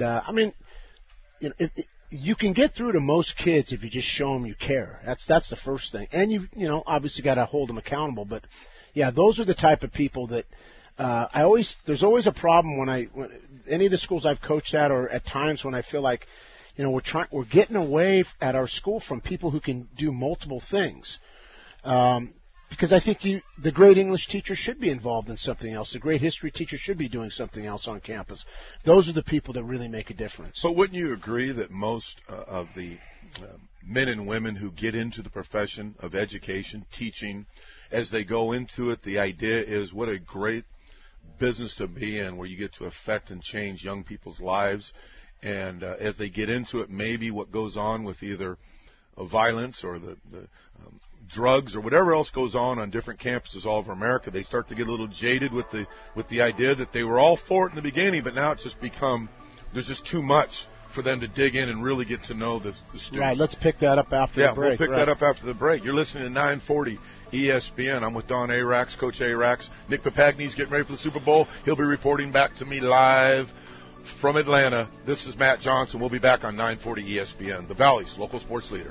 you can get through to most kids if you just show them you care. That's the first thing, and you obviously got to hold them accountable. But yeah, those are the type of people that there's always a problem when any of the schools I've coached at, or at times when I feel like, we're getting away at our school from people who can do multiple things. Because I think the great English teacher should be involved in something else. The great history teacher should be doing something else on campus. Those are the people that really make a difference.
But wouldn't you agree that most of the men and women who get into the profession of education, teaching, as they go into it, the idea is what a great business to be in, where you get to affect and change young people's lives. And as they get into it, maybe what goes on with either violence or the drugs or whatever else goes on different campuses all over America, they start to get a little jaded with the idea that they were all for it in the beginning, but now it's just there's just too much for them to dig in and really get to know the student.
Right, let's pick that up after the break.
Yeah, we'll pick that up after the break. You're listening to 940 ESPN. I'm with Don Arax, Coach Arax. Nick Papagni's getting ready for the Super Bowl. He'll be reporting back to me live from Atlanta. This is Matt Johnson. We'll be back on 940 ESPN, the Valley's local sports leader.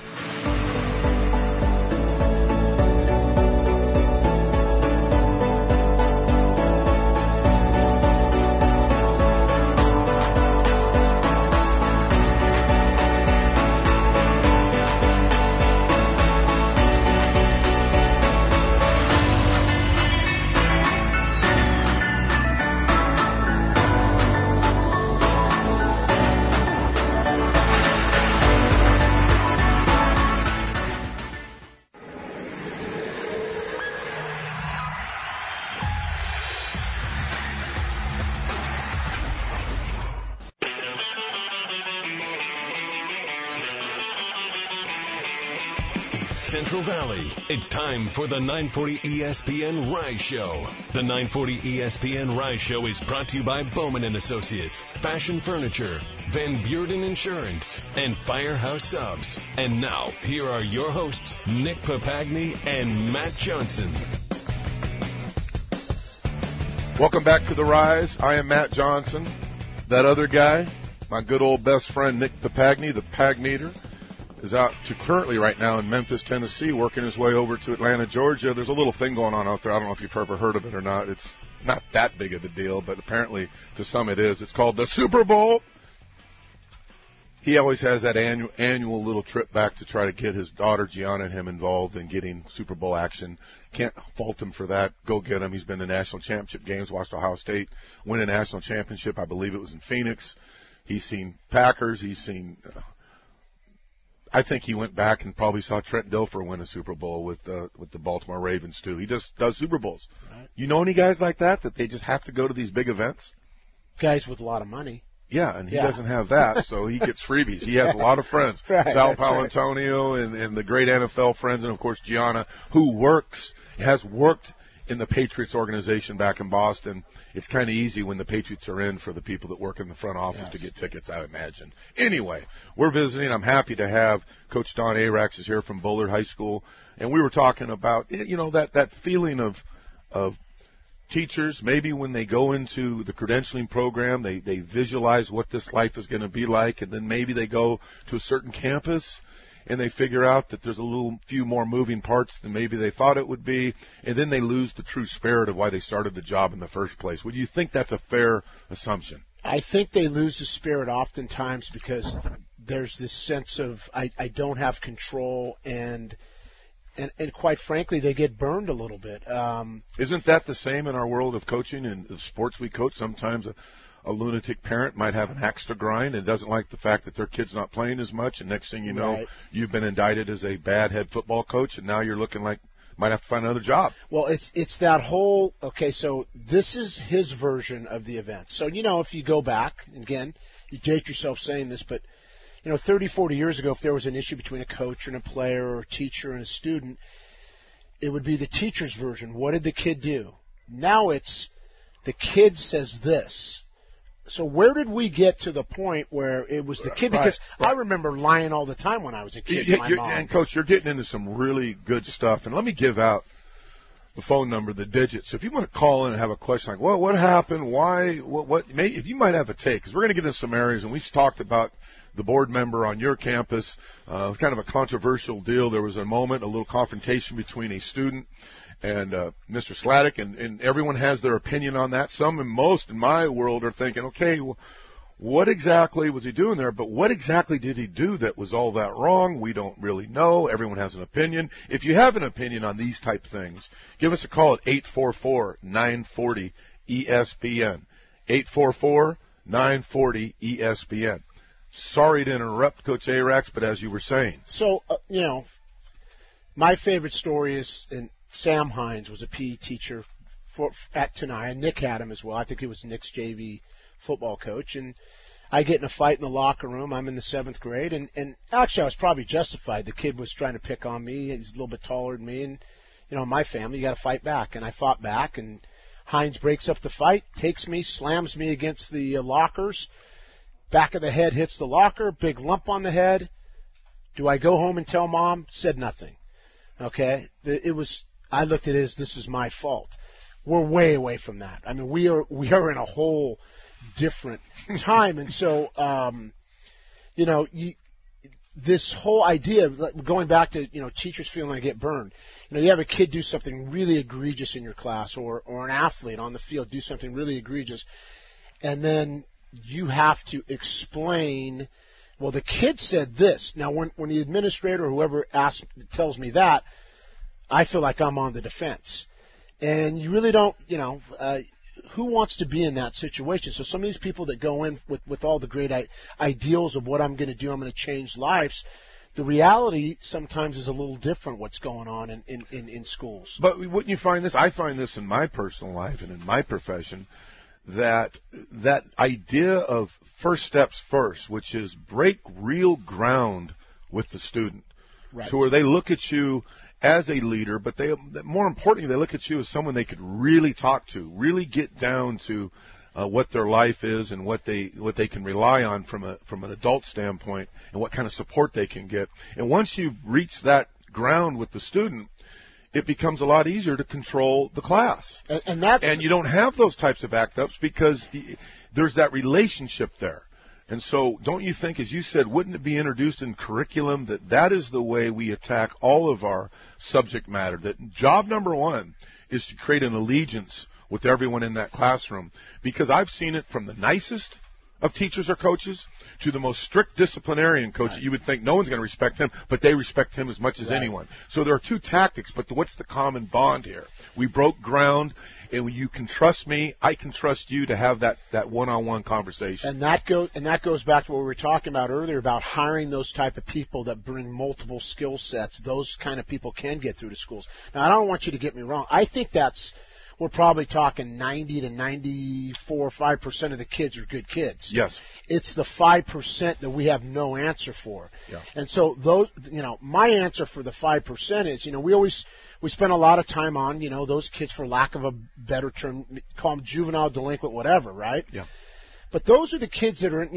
Central Valley. It's time for the 940 ESPN Rise Show. The 940 ESPN Rise Show is brought to you by Bowman & Associates, Fashion Furniture, Van Beurden Insurance, and Firehouse Subs. And now, here are your hosts, Nick Papagni and Matt Johnson.
Welcome back to The Rise. I am Matt Johnson. That other guy, my good old best friend, Nick Papagni, the Pag Meter, is out currently right now in Memphis, Tennessee, working his way over to Atlanta, Georgia. There's a little thing going on out there. I don't know if you've ever heard of it or not. It's not that big of a deal, but apparently to some it is. It's called the Super Bowl. He always has that annual little trip back to try to get his daughter Gianna and him involved in getting Super Bowl action. Can't fault him for that. Go get him. He's been to national championship games, watched Ohio State win a national championship. I believe it was in Phoenix. He's seen Packers. He's seen I think he went back and probably saw Trent Dilfer win a Super Bowl with the Baltimore Ravens too. He just does Super Bowls. Right. You know any guys like that they just have to go to these big events?
Guys with a lot of money.
Yeah, and he doesn't have that, so he gets freebies. He has a lot of friends.
Right,
Sal Paolantonio and the great NFL friends, and of course Gianna, who has worked in the Patriots organization back in Boston. It's kind of easy when the Patriots are in for the people that work in the front office to get tickets, I imagine. Anyway, we're visiting. I'm happy to have Coach Don Arax is here from Bullard High School, and we were talking about, that feeling of teachers, maybe when they go into the credentialing program, they visualize what this life is going to be like, and then maybe they go to a certain campus and they figure out that there's a few more moving parts than maybe they thought it would be, and then they lose the true spirit of why they started the job in the first place. Would you think that's a fair assumption?
I think they lose the spirit oftentimes because there's this sense of I don't have control, and quite frankly, they get burned a little bit.
Isn't that the same in our world of coaching and the sports we coach? Sometimes a lunatic parent might have an axe to grind and doesn't like the fact that their kid's not playing as much, and next thing you know, you've been indicted as a bad head football coach, and now you're looking like might have to find another job.
Well, it's that whole, so this is his version of the event. So, if you go back, again, you date yourself saying this, but, 30, 40 years ago, if there was an issue between a coach and a player or a teacher and a student, it would be the teacher's version. What did the kid do? Now it's the kid says this. So where did we get to the point where it was the kid? Because I remember lying all the time when I was a kid to my mom.
And, Coach, you're getting into some really good stuff. And let me give out the phone number, the digits. So if you want to call in and have a question like, well, what happened? Why? If you might have a take, because we're going to get into some areas, and we talked about the board member on your campus, kind of a controversial deal. There was a moment, a little confrontation between a student and Mr. Sladek, and everyone has their opinion on that. Some and most in my world are thinking, okay, well, what exactly was he doing there? But what exactly did he do that was all that wrong? We don't really know. Everyone has an opinion. If you have an opinion on these type things, give us a call at 844-940-ESPN. 844-940-ESPN. Sorry to interrupt, Coach Arax, but as you were saying.
So, my favorite story is, and Sam Hines was a PE teacher at Tenaya. Nick had him as well. I think he was Nick's JV football coach. And I get in a fight in the locker room. I'm in the 7th grade. And actually, I was probably justified. The kid was trying to pick on me. He's a little bit taller than me. And, my family, you got to fight back. And I fought back. And Hines breaks up the fight, takes me, slams me against the lockers. Back of the head hits the locker, big lump on the head. Do I go home and tell Mom? Said nothing. Okay? I looked at it as this is my fault. We're way away from that. I mean, we are in a whole different time. And so, this whole idea of going back to, teachers feeling like get burned. You have a kid do something really egregious in your class, or an athlete on the field do something really egregious, and then you have to explain, well, the kid said this. Now, when the administrator or whoever tells me that, I feel like I'm on the defense. And you really don't, who wants to be in that situation? So some of these people that go in with all the great ideals of what I'm going to do, I'm going to change lives, the reality sometimes is a little different what's going on in schools.
But wouldn't you find this? I find this in my personal life and in my profession, that idea of first steps first, which is break real ground with the student,
right,
to where they look at you as a leader, but more importantly, they look at you as someone they could really talk to, really get down to what their life is and what they can rely on from an adult standpoint, and what kind of support they can get. And once you reach that ground with the student, it becomes a lot easier to control the class. And you don't have those types of act-ups because there's that relationship there. And so don't you think, as you said, wouldn't it be introduced in curriculum that is the way we attack all of our subject matter, that job number one is to create an allegiance with everyone in that classroom? Because I've seen it from the nicest of teachers or coaches to the most strict disciplinarian coach. Right. You would think no one's going to respect him, but they respect him as much as anyone. So there are two tactics, but what's the common bond here? We broke ground, and you can trust me, I can trust you to have that one-on-one conversation.
And that goes back to what we were talking about earlier about hiring those type of people that bring multiple skill sets. Those kind of people can get through to schools. Now, I don't want you to get me wrong. I think we're probably talking 90 to 94, 5% of the kids are good kids.
Yes.
It's the 5% that we have no answer for.
Yeah.
And so my answer for the 5% is, we spend a lot of time on, those kids, for lack of a better term, call them juvenile, delinquent, whatever, right?
Yeah.
But those are the kids that are,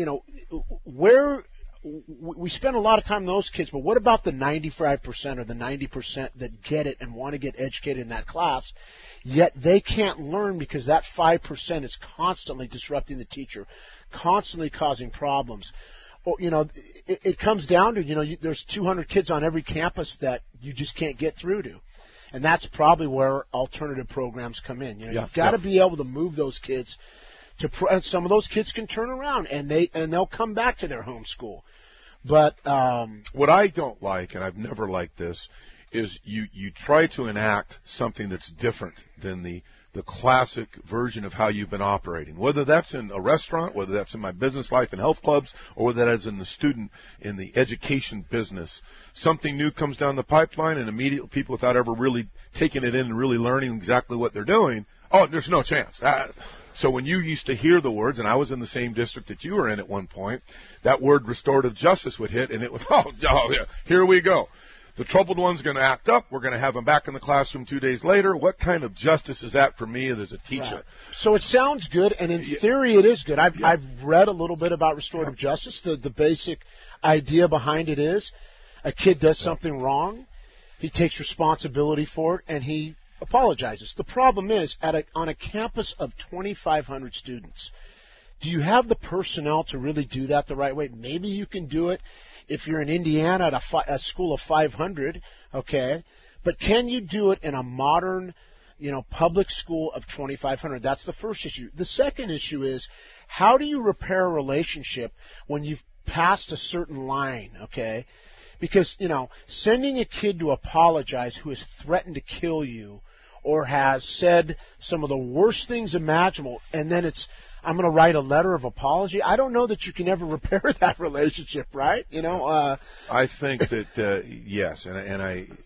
where we spend a lot of time on those kids, but what about the 95% or the 90% that get it and want to get educated in that class, yet they can't learn because that 5% is constantly disrupting the teacher, constantly causing problems. Or, it comes down to, there's 200 kids on every campus that you just can't get through to. And that's probably where alternative programs come in. You've got to be able to move those kids and some of those kids can turn around and they'll come back to their home school. But
what I don't like, and I've never liked this, is you try to enact something that's different than the classic version of how you've been operating, whether that's in a restaurant, whether that's in my business life in health clubs, or whether that is in the education business. Something new comes down the pipeline, and immediately people, without ever really taking it in and really learning exactly what they're doing, there's no chance. So when you used to hear the words, and I was in the same district that you were in at one point, that word restorative justice would hit, and it was, yeah, here we go. The troubled one's going to act up. We're going to have him back in the classroom 2 days later. What kind of justice is that for me as a teacher?
Right. So it sounds good, and in theory it is good. I've read a little bit about restorative justice. The basic idea behind it is a kid does something wrong, he takes responsibility for it, and he apologizes. The problem is, on a campus of 2,500 students, do you have the personnel to really do that the right way? Maybe you can do it if you're in Indiana at a school of 500, okay? But can you do it in a modern, public school of 2,500? That's the first issue. The second issue is, how do you repair a relationship when you've passed a certain line, okay? Because, sending a kid to apologize who has threatened to kill you or has said some of the worst things imaginable, and then I'm going to write a letter of apology, I don't know that you can ever repair that relationship, right?
I think that, yes, and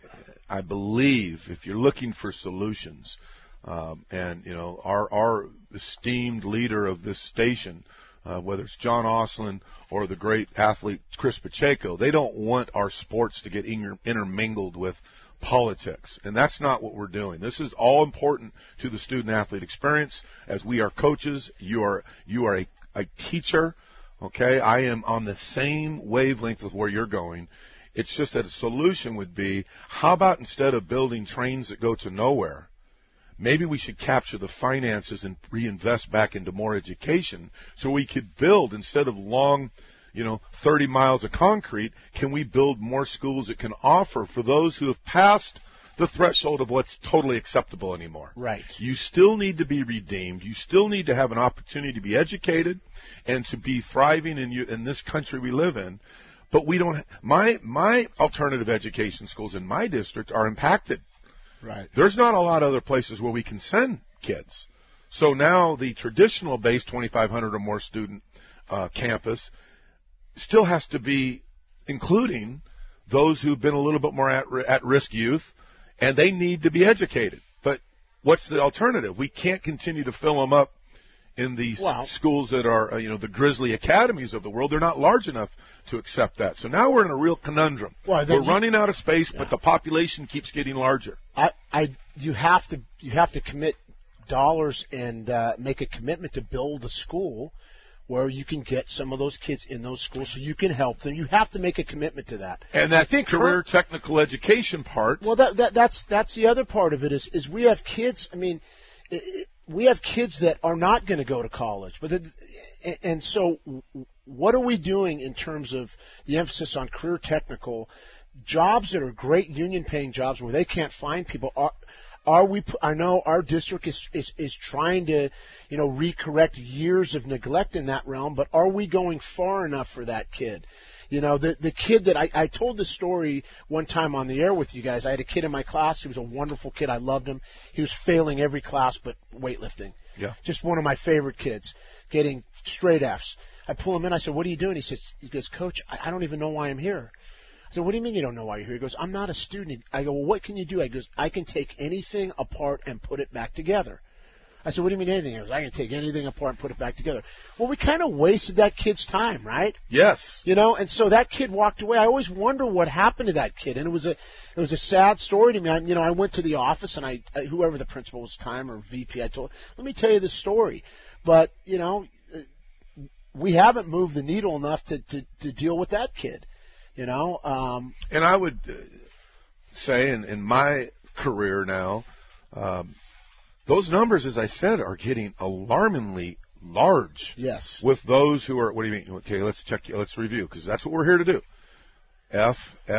I believe if you're looking for solutions, and our esteemed leader of this station, whether it's John Oslin or the great athlete Chris Pacheco, they don't want our sports to get intermingled with politics, and that's not what we're doing. This is all important to the student-athlete experience. As we are coaches, you are a teacher, okay? I am on the same wavelength with where you're going. It's just that a solution would be, how about instead of building trains that go to nowhere, maybe we should capture the finances and reinvest back into more education so we could build, instead of long, 30 miles of concrete, can we build more schools that can offer for those who have passed the threshold of what's totally acceptable anymore?
Right.
You still need to be redeemed. You still need to have an opportunity to be educated and to be thriving in this country we live in. But we don't. My alternative education schools in my district are impacted.
Right.
There's not a lot of other places where we can send kids. So now the traditional base 2,500 or more student campus still has to be including those who've been a little bit more at-risk youth, and they need to be educated. But what's the alternative? We can't continue to fill them up in these schools that are, the Grizzly Academies of the world. They're not large enough to accept that. So now we're in a real conundrum. We're running out of space, but the population keeps getting larger.
You have to commit dollars and make a commitment to build a school where you can get some of those kids in those schools so you can help them. You have to make a commitment to that.
And I think career technical education part.
Well, that's the other part of it is we have kids. I mean, we have kids that are not going to go to college, and so what are we doing in terms of the emphasis on career technical jobs that are great union-paying jobs where they can't find people? I know our district is trying to, recorrect years of neglect in that realm, but are we going far enough for that kid? The kid that I told the story one time on the air with you guys. I had a kid in my class. He was a wonderful kid. I loved him. He was failing every class but weightlifting.
Yeah.
Just one of my favorite kids, getting straight Fs. I pull him in. I said, "What are you doing?" He goes, "Coach, I don't even know why I'm here." I said, "What do you mean you don't know why you're here?" He goes, "I'm not a student." I go, "Well, what can you do?" He goes, "I can take anything apart and put it back together." I said, "What do you mean anything?" He goes, "I can take anything apart and put it back together." Well, we kind of wasted that kid's time, right?
Yes.
And so that kid walked away. I always wonder what happened to that kid, and it was a sad story to me. I went to the office, and whoever the principal was, time or VP, I told, "Let me tell you this story," but we haven't moved the needle enough to deal with that kid. And
I would say in my career now, those numbers, as I said, are getting alarmingly large.
Yes.
With those who are, what do you mean? Okay, let's check. Let's review, because that's what we're here to do. F,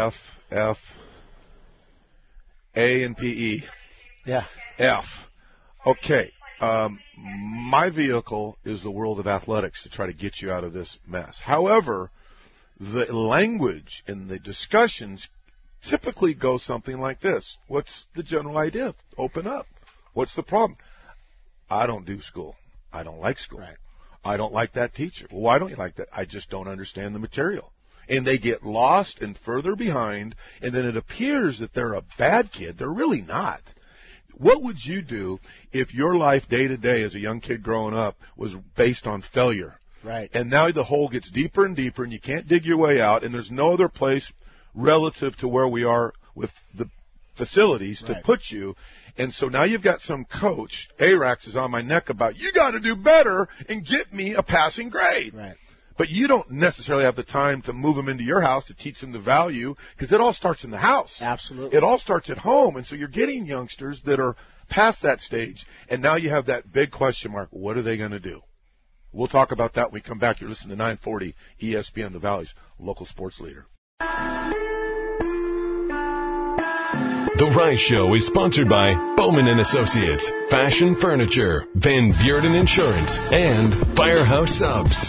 A, and PE.
Yeah.
F. Okay. My vehicle is the world of athletics to try to get you out of this mess. However, the language and the discussions typically go something like this. What's the general idea? Open up. What's the problem? I don't do school. I don't like school.
Right.
I don't like that teacher. Well, why don't you like that? I just don't understand the material. And they get lost and further behind, and then it appears that they're a bad kid. They're really not. What would you do if your life day to day as a young kid growing up was based on failure?
Right.
And now the hole gets deeper and deeper, and you can't dig your way out, and there's no other place relative to where we are with the facilities to put you. And so now you've got some coach, ARAX is on my neck about, you got to do better and get me a passing grade.
Right.
But you don't necessarily have the time to move them into your house to teach them the value, because it all starts in the house.
Absolutely.
It all starts at home. And so you're getting youngsters that are past that stage, and now you have that big question mark. What are they going to do? We'll talk about that when we come back. You're listening to 940 ESPN, the Valley's local sports leader.
The Rise Show is sponsored by Bowman & Associates, Fashion Furniture, Van Beurden Insurance, and Firehouse Subs.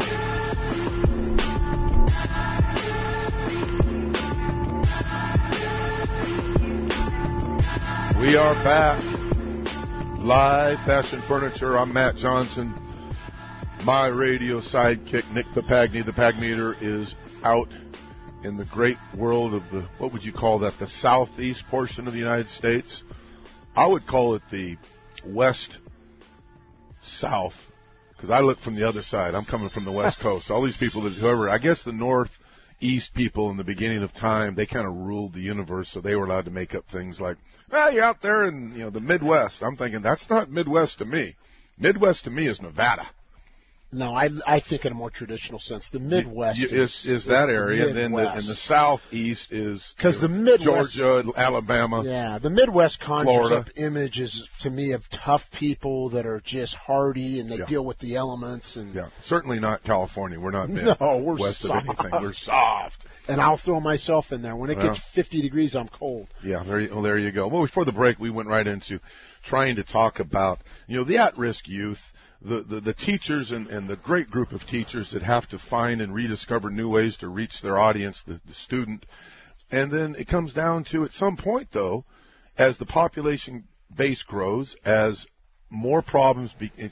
We are back. Live Fashion Furniture. I'm Matt Johnson. My radio sidekick, Nick Papagni. The Pagmeter is out in the great world of the, what would you call that, the southeast portion of the United States? I would call it the west-south, because I look from the other side. I'm coming from the west coast. All these people, I guess the northeast people in the beginning of time, they kind of ruled the universe, so they were allowed to make up things like, well, you're out there in the Midwest. I'm thinking, that's not Midwest to me. Midwest to me is Nevada.
No, I think in a more traditional sense. The Midwest
is that area, and then the southeast is
because the Midwest,
Georgia, Alabama.
Yeah, the Midwest conjures
Florida.
up images to me of tough people that are just hardy and they deal with the elements. And
certainly not California. We're not
we're
west
soft.
of anything. We're soft.
And I'll throw myself in there. When it gets 50 degrees, I'm cold.
Yeah, there you go. Well, before the break, we went right into trying to talk about the at-risk youth. The teachers and the great group of teachers that have to find and rediscover new ways to reach their audience, the student. And then it comes down to, at some point, though, as the population base grows, as more problems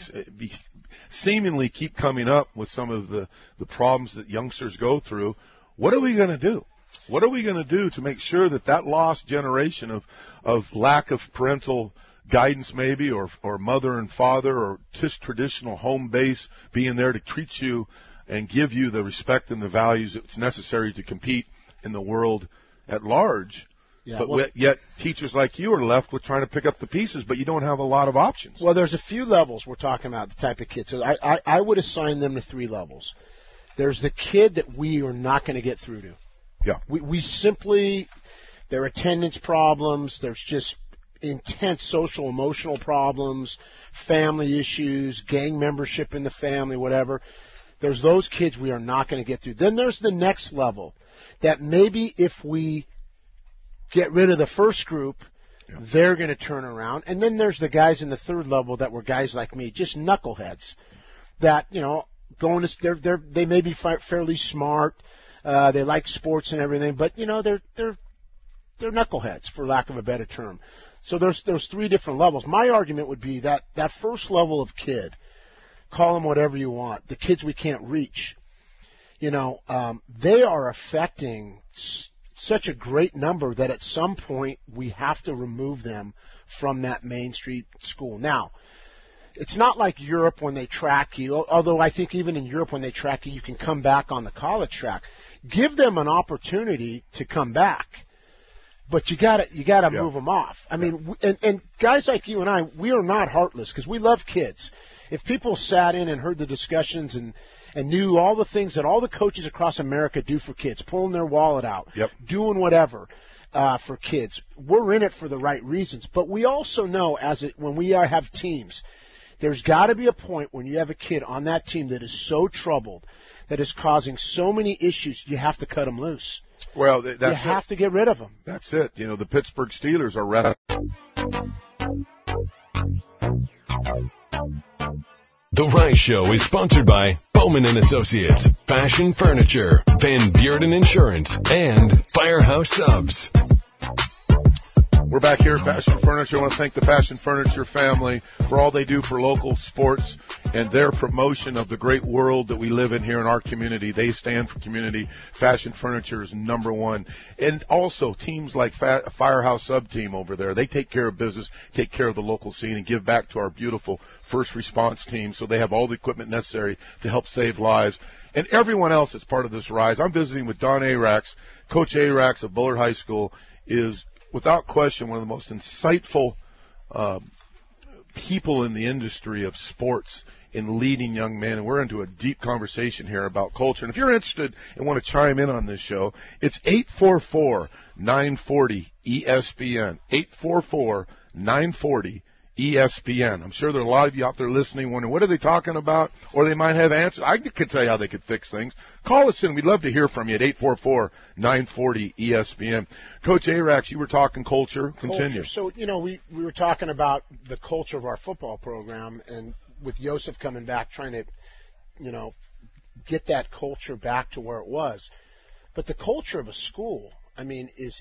seemingly keep coming up with some of the problems that youngsters go through, what are we going to do? What are we going to do to make sure that lost generation of lack of parental guidance maybe, or mother and father, or just traditional home base being there to treat you and give you the respect and the values that's necessary to compete in the world at large. Yeah, but yet teachers like you are left with trying to pick up the pieces, but you don't have a lot of options.
Well, there's a few levels we're talking about, the type of kids. So I would assign them to 3 levels. There's the kid that we are not going to get through to.
Yeah.
We simply, there are attendance problems, there's just intense social emotional problems, family issues, gang membership in the family, whatever. There's those kids we are not going to get through. Then there's the next level that maybe if we get rid of the first group, they're going to turn around. And then there's the guys in the third level that were guys like me, just knuckleheads that, going to, they may be fairly smart, they like sports and everything, but they're knuckleheads, for lack of a better term. So there's 3 different levels. My argument would be that first level of kid, call them whatever you want, the kids we can't reach, they are affecting such a great number that at some point we have to remove them from that Main Street school. Now, it's not like Europe when they track you, although I think even in Europe when they track you, you can come back on the college track. Give them an opportunity to come back. But you gotta move them off. I mean, and guys like you and I, we are not heartless because we love kids. If people sat in and heard the discussions and knew all the things that all the coaches across America do for kids, pulling their wallet out, doing whatever for kids, we're in it for the right reasons. But we also know when we have teams, there's got to be a point when you have a kid on that team that is so troubled, that is causing so many issues, you have to cut them loose.
Well,
you have to get rid of them.
That's it. The Pittsburgh Steelers are ready.
The Rise Show is sponsored by Bowman & Associates, Fashion Furniture, Van Beurden Insurance, and Firehouse Subs.
We're back here at Fashion Furniture. I want to thank the Fashion Furniture family for all they do for local sports and their promotion of the great world that we live in here in our community. They stand for community. Fashion Furniture is number 1. And also teams like Firehouse Sub Team over there. They take care of business, take care of the local scene, and give back to our beautiful first response team so they have all the equipment necessary to help save lives. And everyone else that's part of this rise. I'm visiting with Don Arax. Coach Arax of Bullard High School is, without question, one of the most insightful people in the industry of sports in leading young men. And we're into a deep conversation here about culture. And if you're interested and want to chime in on this show, it's 844-940-ESPN. 844-940-ESPN. ESPN. I'm sure there are a lot of you out there listening wondering, what are they talking about? Or they might have answers. I could tell you how they could fix things. Call us in. We'd love to hear from you at 844-940-ESPN. Coach Arax, you were talking culture. Continue.
So, we were talking about the culture of our football program, and with Joseph coming back, trying to, get that culture back to where it was. But the culture of a school, is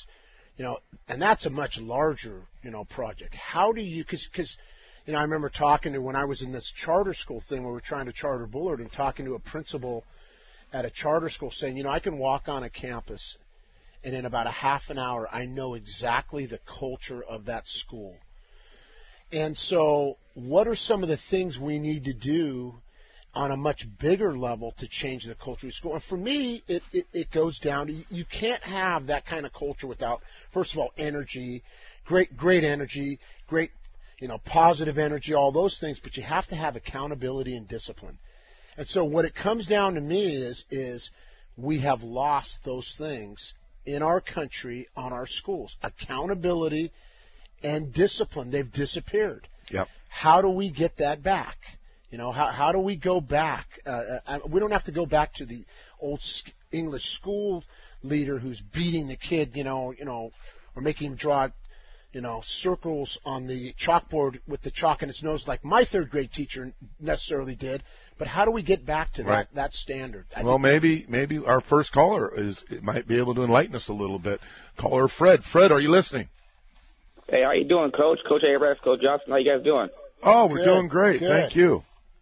and that's a much larger, project. How do you, because, I remember talking to, when I was in this charter school thing where we were trying to charter Bullard, and talking to a principal at a charter school saying, I can walk on a campus and in about a half an hour, I know exactly the culture of that school. And so what are some of the things we need to do on a much bigger level to change the culture of school? And for me, it goes down to, you can't have that kind of culture without, first of all, energy, great energy, great, positive energy, all those things, but you have to have accountability and discipline. And so what it comes down to me is we have lost those things in our country, on our schools. Accountability and discipline, they've disappeared.
Yep.
How do we get that back? How do we go back? We don't have to go back to the old English school leader who's beating the kid, or making him draw, circles on the chalkboard with the chalk in his nose like my third grade teacher necessarily did. But how do we get back to that standard?
Well, maybe our first caller might be able to enlighten us a little bit. Caller Fred. Fred, are you listening?
Hey, how you doing, Coach? Coach Arax, Coach Johnson, how you guys doing?
Oh, we're doing great.
Good.
Thank you.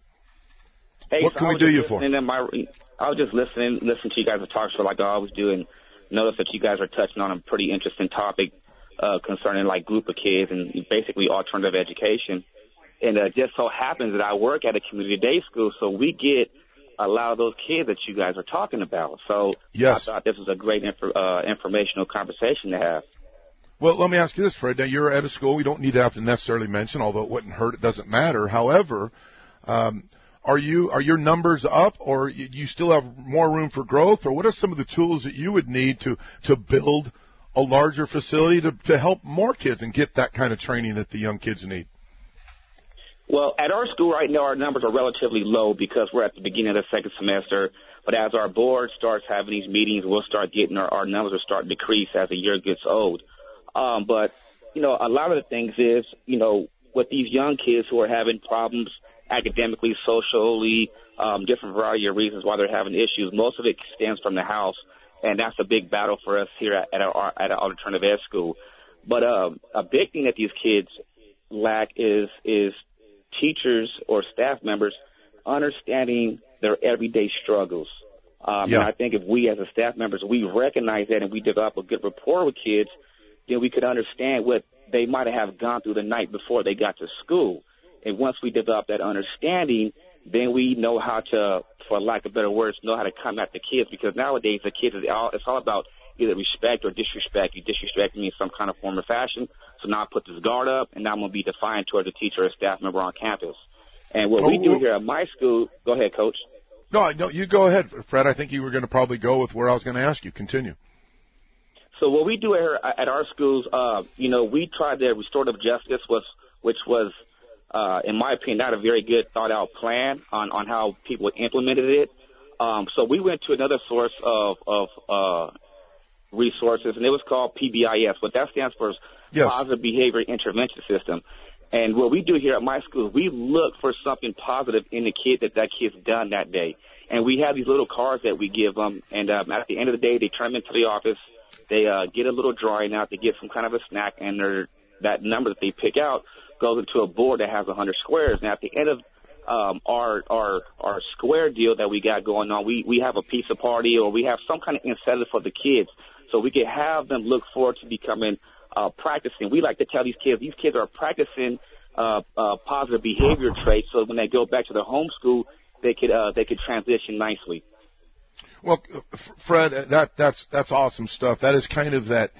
Hey,
what can we do you for?
I was just listening to you guys talk show like I always do, and notice that you guys are touching on a pretty interesting topic concerning like group of kids and basically alternative education. And it just so happens that I work at a community day school, so we get a lot of those kids that you guys are talking about. So
yes.
I thought this was a great informational conversation to have.
Well, let me ask you this, Fred. Now, you're at a school we don't need to have to necessarily mention, although it wouldn't hurt. It doesn't matter. However, are your numbers up, or you still have more room for growth, or what are some of the tools that you would need to build a larger facility to help more kids and get that kind of training that the young kids need?
Well, at our school right now, our numbers are relatively low because we're at the beginning of the second semester. But as our board starts having these meetings, we'll start getting our numbers will start to decrease as the year gets old. But, a lot of the things is, with these young kids who are having problems academically, socially, different variety of reasons why they're having issues, most of it stems from the house. And that's a big battle for us here at our alternative ed school. But a big thing that these kids lack is teachers or staff members understanding their everyday struggles. And I think if we as a staff members, we recognize that and we develop a good rapport with kids, then we could understand what they might have gone through the night before they got to school. And once we develop that understanding, then we know how to, for lack of better words, know how to come at the kids. Because nowadays the kids, it's all about either respect or disrespect. You disrespect me in some kind of form or fashion. So now I put this guard up, and now I'm going to be defiant towards a teacher or a staff member on campus. And what we do here at my school, go ahead, Coach.
No, you go ahead, Fred. I think you were going to probably go with where I was going to ask you. Continue.
So what we do at our schools, we try the restorative justice, which was, in my opinion, not a very good thought-out plan on how people implemented it. So we went to another source of resources, and it was called PBIS. What that stands for is Positive Behavior Intervention System. And what we do here at my school, we look for something positive in the kid that kid's done that day. And we have these little cards that we give them, and at the end of the day, they turn them into the office. They get a little drawing out. They get some kind of a snack, and that number that they pick out goes into a board that has 100 squares. And at the end of our square deal that we got going on, we have a pizza party or we have some kind of incentive for the kids, so we can have them look forward to becoming practicing. We like to tell these kids are practicing positive behavior traits, so when they go back to their home school, they could transition nicely.
Well, Fred, that's awesome stuff. That is kind of that,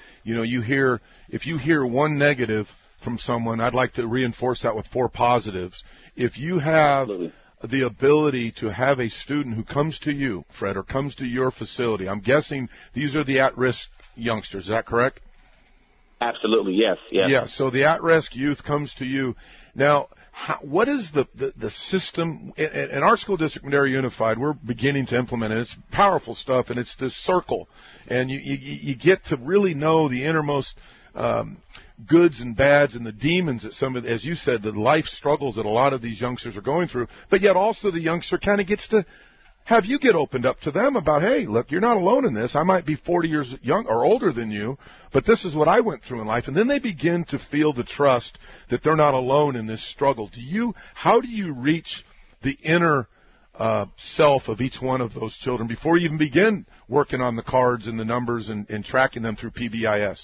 if you hear one negative from someone, I'd like to reinforce that with 4 positives. If you have the ability to have a student who comes to you, Fred, or comes to your facility, I'm guessing these are the at-risk youngsters. Is that correct?
Absolutely, yes.
Yeah, so the at-risk youth comes to you. Now, what is the system? In our school district, Madera Unified, we're beginning to implement it. It's powerful stuff, and it's this circle. And you get to really know the innermost goods and bads and the demons that some of, as you said, the life struggles that a lot of these youngsters are going through. But yet also the youngster kind of gets to have you get opened up to them about, hey, look, you're not alone in this. I might be 40 years young or older than you, but this is what I went through in life. And then they begin to feel the trust that they're not alone in this struggle. How do you reach the inner self of each one of those children before you even begin working on the cards and the numbers and tracking them through PBIS?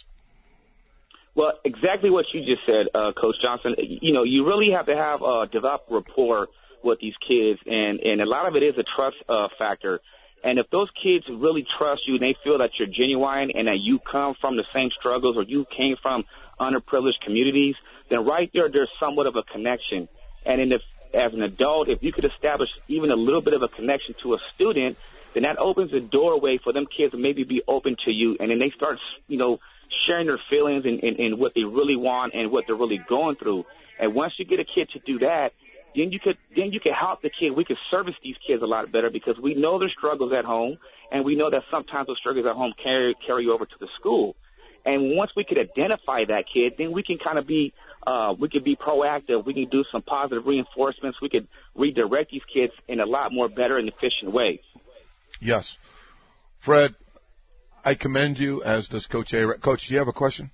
Well, exactly what you just said, Coach Johnson. You know, you really have to have develop rapport with these kids, and a lot of it is a trust factor. And if those kids really trust you and they feel that you're genuine and that you come from the same struggles or you came from underprivileged communities, then right there's somewhat of a connection. And as an adult, if you could establish even a little bit of a connection to a student, then that opens a doorway for them kids to maybe be open to you, and then they start, you know, sharing their feelings and what they really want and what they're really going through. And once you get a kid to do that, then you could help the kid. We could service these kids a lot better because we know their struggles at home, and we know that sometimes those struggles at home carry over to the school. And once we could identify that kid, then we can kind of be we could be proactive. We can do some positive reinforcements. We could redirect these kids in a lot more better and efficient ways.
Yes. Fred, I commend you, as does Coach A. Coach, do you have a question?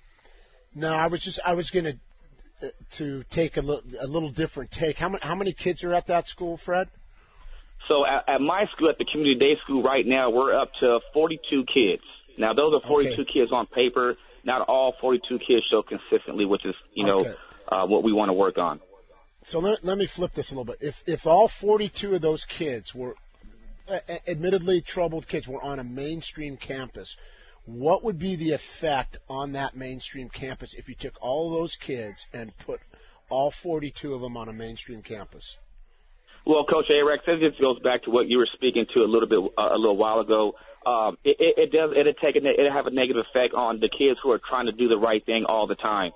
No, I was going to take a little different take. How many kids are at that school, Fred?
So at my school, at the community day school right now, we're up to 42 kids. Now, those are 42 kids on paper. Not all 42 kids show consistently, which is, what we want to work on.
So let me flip this a little bit. If all 42 of those kids were admittedly troubled kids were on a mainstream campus, what would be the effect on that mainstream campus if you took all of those kids and put all 42 of them on a mainstream campus?
Well, Coach A-Rex, this just goes back to what you were speaking to a little while ago. It'll have a negative effect on the kids who are trying to do the right thing all the time.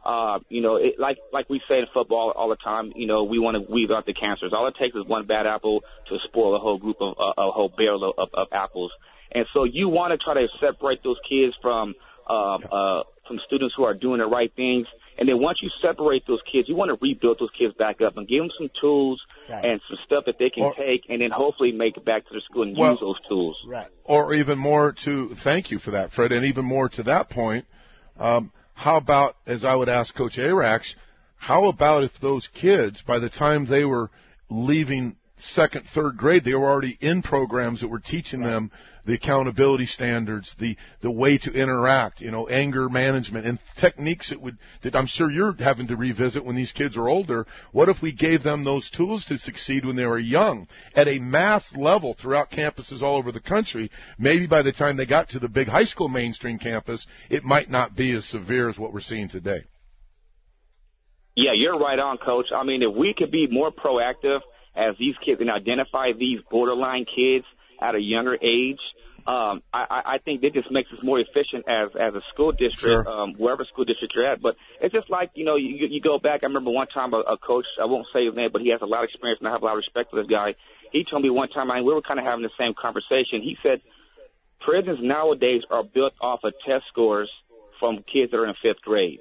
Like we say in football all the time, we want to weed out the cancers. All it takes is one bad apple to spoil a whole group of a whole barrel of apples. And so you want to try to separate those kids from students who are doing the right things. And then once you separate those kids, you want to rebuild those kids back up and give them some tools and some stuff that they can take, and then hopefully make it back to the school and use those tools.
Right.
Or even more thank you for that, Fred, and even more to that point, how about, as I would ask Coach Arax, how about if those kids, by the time they were leaving second, third grade, they were already in programs that were teaching them the accountability standards, the way to interact, anger management, and techniques that I'm sure you're having to revisit when these kids are older. What if we gave them those tools to succeed when they were young at a mass level throughout campuses all over the country? Maybe by the time they got to the big high school mainstream campus, it might not be as severe as what we're seeing today.
Yeah, you're right on, Coach. I mean, if we could be more proactive as these kids and identify these borderline kids at a younger age, I think that just makes us more efficient as a school district, wherever school district you're at. But it's just like, you go back. I remember one time a coach, I won't say his name, but he has a lot of experience, and I have a lot of respect for this guy. He told me one time, we were kind of having the same conversation. He said, prisons nowadays are built off of test scores from kids that are in fifth grade.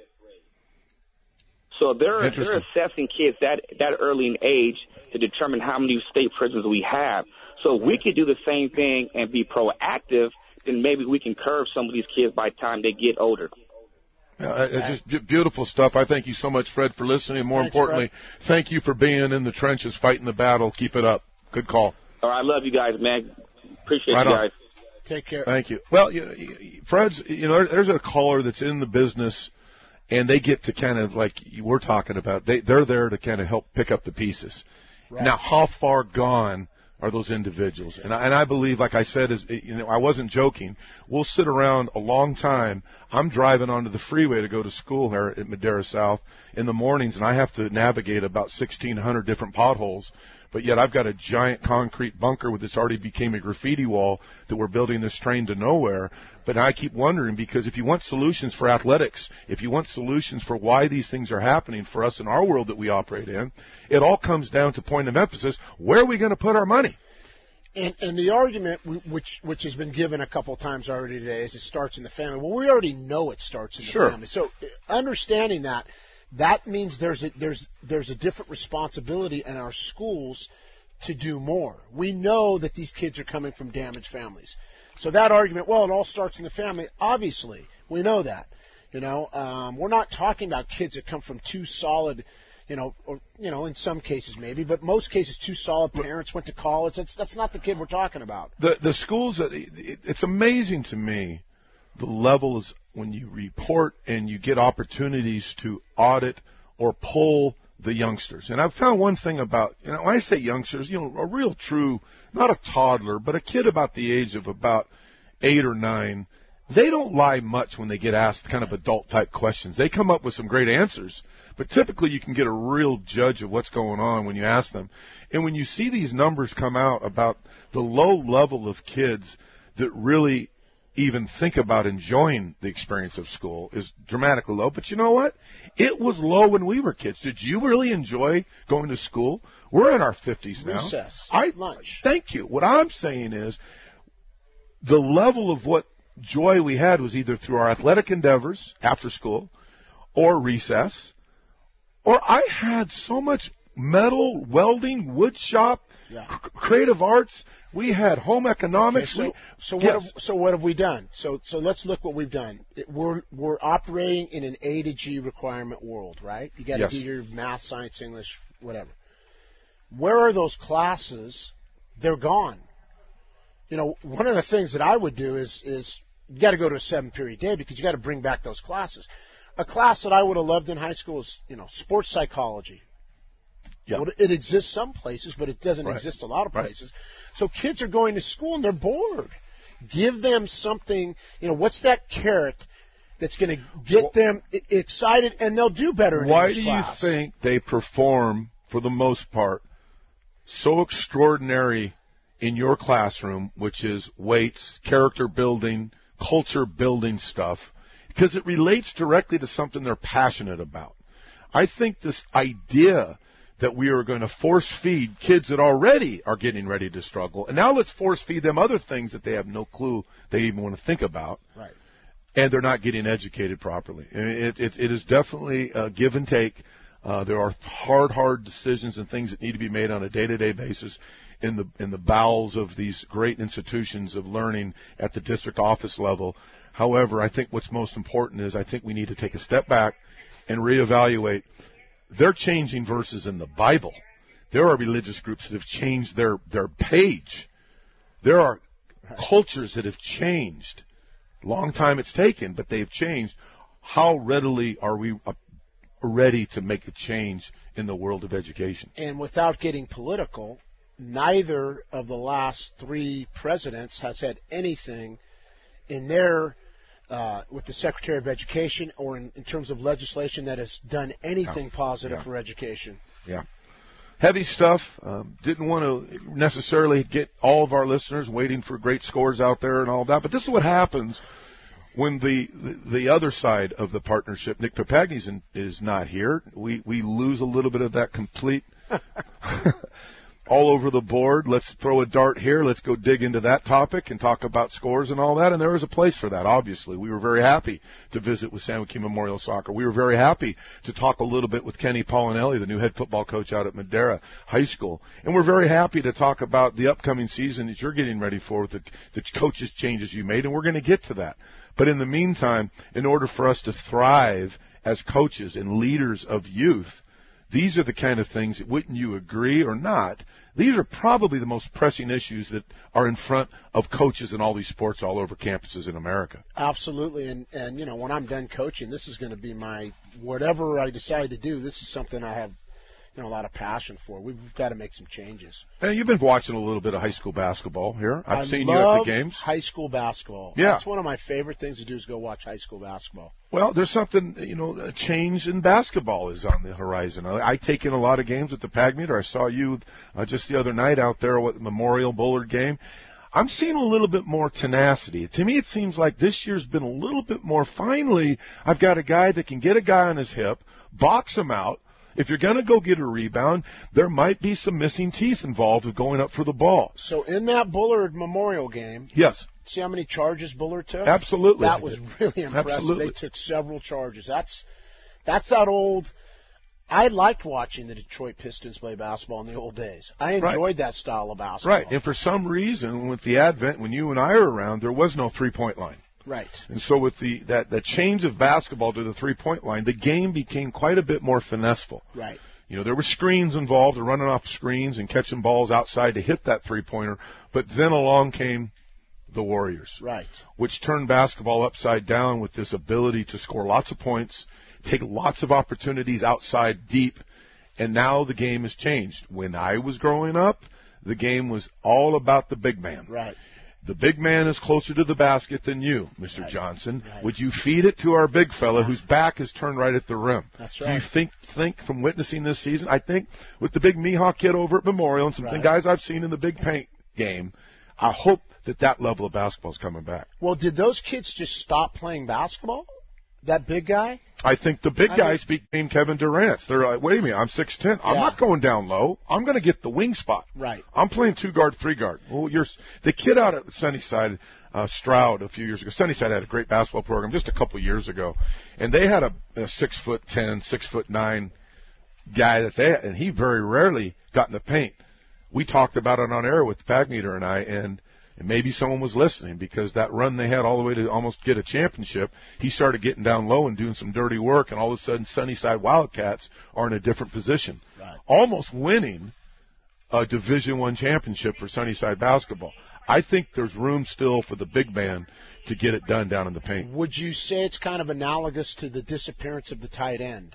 So they're assessing kids that early in age to determine how many state prisons we have. So if we could do the same thing and be proactive, then maybe we can curb some of these kids by the time they get older.
It's just beautiful stuff. I thank you so much, Fred, for listening. And more importantly, thank you for being in the trenches, fighting the battle. Keep it up. Good call.
All right, I love you guys, man. Appreciate you guys.
Take care.
Thank you. Well, Fred's, there's a caller that's in the business, and they get to kind of, like we're talking about, they're there to kind of help pick up the pieces. Right. Now, how far gone are those individuals? And I believe, like I said, I wasn't joking. We'll sit around a long time. I'm driving onto the freeway to go to school here at Madera South in the mornings, and I have to navigate about 1,600 different potholes but yet I've got a giant concrete bunker that's already became a graffiti wall that we're building this train to nowhere. But I keep wondering, because if you want solutions for athletics, if you want solutions for why these things are happening for us in our world that we operate in, it all comes down to point of emphasis, where are we going to put our money?
And the argument, which has been given a couple times already today, is it starts in the family. Well, we already know it starts in the family. So understanding that means there's a different responsibility in our schools to do more. We know that these kids are coming from damaged families. So that argument, well, it all starts in the family. Obviously, we know that. We're not talking about kids that come from two solid, in some cases maybe, but most cases two solid parents went to college. That's not the kid we're talking about.
The schools, it's amazing to me the levels when you report and you get opportunities to audit or poll the youngsters. And I've found one thing about, when I say youngsters, a real true, not a toddler, but a kid about the age of about 8 or 9, they don't lie much when they get asked kind of adult-type questions. They come up with some great answers, but typically you can get a real judge of what's going on when you ask them. And when you see these numbers come out about the low level of kids that really even think about enjoying the experience of school is dramatically low. But you know what? It was low when we were kids. Did you really enjoy going to school? We're in our 50s now.
Recess. Lunch.
Thank you. What I'm saying is the level of what joy we had was either through our athletic endeavors after school or recess, or I had so much metal, welding, wood shop, creative arts. We had home economics.
Okay, so what have we done? So let's look what we've done. We're operating in an A to G requirement world, right? You got to do your math, science, English, whatever. Where are those classes? They're gone. One of the things that I would do is you got to go to a 7-period day because you got to bring back those classes. A class that I would have loved in high school is sports psychology. Yeah. Well, it exists some places, but it doesn't exist a lot of places. Right. So kids are going to school and they're bored. Give them something, what's that carrot that's going to get them excited, and they'll do better in English class.
Why do you think they perform, for the most part, so extraordinary in your classroom, which is weights, character building, culture building stuff? Because it relates directly to something they're passionate about. I think this idea that we are going to force feed kids that already are getting ready to struggle, and now let's force feed them other things that they have no clue they even want to think about,
right?
And they're not getting educated properly. It is definitely a give and take. There are hard decisions and things that need to be made on a day-to-day basis in the bowels of these great institutions of learning at the district office level. However, I think what's most important is I think we need to take a step back and reevaluate. They're changing verses in the Bible. There are religious groups that have changed their page. There are cultures that have changed. Long time it's taken, but they've changed. How readily are we ready to make a change in the world of education?
And without getting political, neither of the last 3 presidents has had anything in their with the Secretary of Education or in terms of legislation that has done anything positive for education.
Yeah. Heavy stuff. Didn't want to necessarily get all of our listeners waiting for great scores out there and all that, but this is what happens when the other side of the partnership, Nick Papagni, is not here. We lose a little bit of that complete all over the board. Let's throw a dart here. Let's go dig into that topic and talk about scores and all that. And there is a place for that, obviously. We were very happy to visit with San Joaquin Memorial Soccer. We were very happy to talk a little bit with Kenny Paulinelli, the new head football coach out at Madera High School. And we're very happy to talk about the upcoming season that you're getting ready for with the coaches changes you made. And we're going to get to that. But in the meantime, in order for us to thrive as coaches and leaders of youth, these are the kind of things, wouldn't you agree or not, these are probably the most pressing issues that are in front of coaches in all these sports all over campuses in America.
Absolutely. And when I'm done coaching, this is going to be whatever I decide to do, this is something I have, a lot of passion for. We've got to make some changes.
And you've been watching a little bit of high school basketball here. I've seen you at the games.
High school basketball.
Yeah.
That's one of my favorite things to do is go watch high school basketball.
Well, there's something, a change in basketball is on the horizon. I take in a lot of games at the PAG meter. I saw you just the other night out there at the Memorial Bullard game. I'm seeing a little bit more tenacity. To me, it seems like this year's been a little bit more. Finally, I've got a guy that can get a guy on his hip, box him out. If you're going to go get a rebound, there might be some missing teeth involved with going up for the ball.
So in that Bullard Memorial game,
yes.
See how many charges Bullard took?
Absolutely.
That was really impressive.
Absolutely.
They took several charges. That's that old. I liked watching the Detroit Pistons play basketball in the old days. I enjoyed that style of basketball.
Right, and for some reason, with the advent, when you and I are around, there was no three-point line.
Right.
And so with that change of basketball to the three-point line, the game became quite a bit more finesseful.
Right.
There were screens involved, and running off screens and catching balls outside to hit that three-pointer. But then along came the Warriors.
Right.
Which turned basketball upside down with this ability to score lots of points, take lots of opportunities outside deep, and now the game has changed. When I was growing up, the game was all about the big man.
Right.
The big man is closer to the basket than you, Mr. Johnson. Right. Would you feed it to our big fella whose back is turned right at the rim?
That's right.
Do you think from witnessing this season, I think with the big Mihawk kid over at Memorial and some guys I've seen in the big paint game, I hope that level of basketball is coming back.
Well, did those kids just stop playing basketball? That big guy?
I think the big guys became Kevin Durant. They're like, wait a minute, I'm 6'10". I'm not going down low. I'm going to get the wing spot.
Right.
I'm playing 2-guard, 3-guard. Well, the kid out at Sunnyside, Stroud, a few years ago. Sunnyside had a great basketball program just a couple years ago, and they had a 6'10", 6'9" guy and he very rarely got in the paint. We talked about it on air with PAG meter and I, and maybe someone was listening because that run they had all the way to almost get a championship, he started getting down low and doing some dirty work, and all of a sudden Sunnyside Wildcats are in a different position.
Right.
Almost winning a Division I championship for Sunnyside basketball. I think there's room still for the big man to get it done down in the paint.
Would you say it's kind of analogous to the disappearance of the tight end?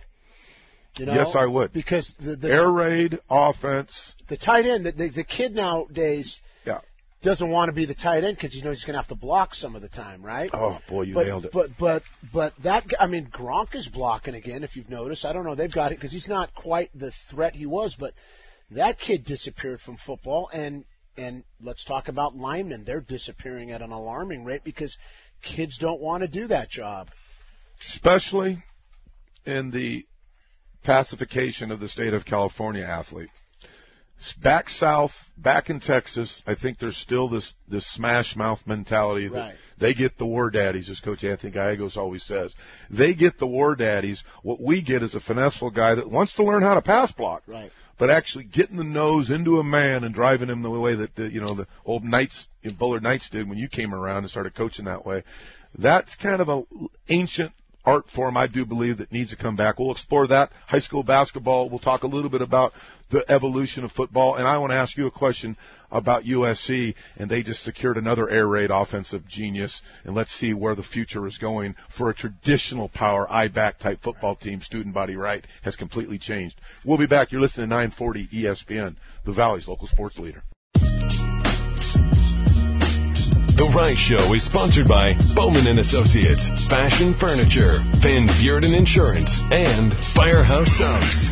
Yes, I would.
Because the
air raid offense.
The tight end, the kid nowadays doesn't want to be the tight end because he's going to have to block some of the time, right?
Oh, boy, you nailed it.
But that, Gronk is blocking again, if you've noticed. I don't know. They've got it because he's not quite the threat he was, but that kid disappeared from football, and let's talk about linemen. They're disappearing at an alarming rate because kids don't want to do that job.
Especially in the pacification of the state of California athlete. Back south, back in Texas, I think there's still this smash mouth mentality that they get the war daddies, as Coach Anthony Gallegos always says. They get the war daddies. What we get is a finesseful guy that wants to learn how to pass block, but actually getting the nose into a man and driving him the way that the old Knights, Bullard Knights did when you came around and started coaching that way. That's kind of an ancient art form, I do believe, that needs to come back. We'll explore that. High school basketball. We'll talk a little bit about the evolution of football. And I want to ask you a question about USC. And they just secured another air raid offensive genius. And let's see where the future is going for a traditional power I-back type football team. Student body right has completely changed. We'll be back. You're listening to 940 ESPN, the Valley's local sports leader.
The Rise Show is sponsored by Bowman & Associates, Fashion Furniture, Van Beurden Insurance, and Firehouse Subs.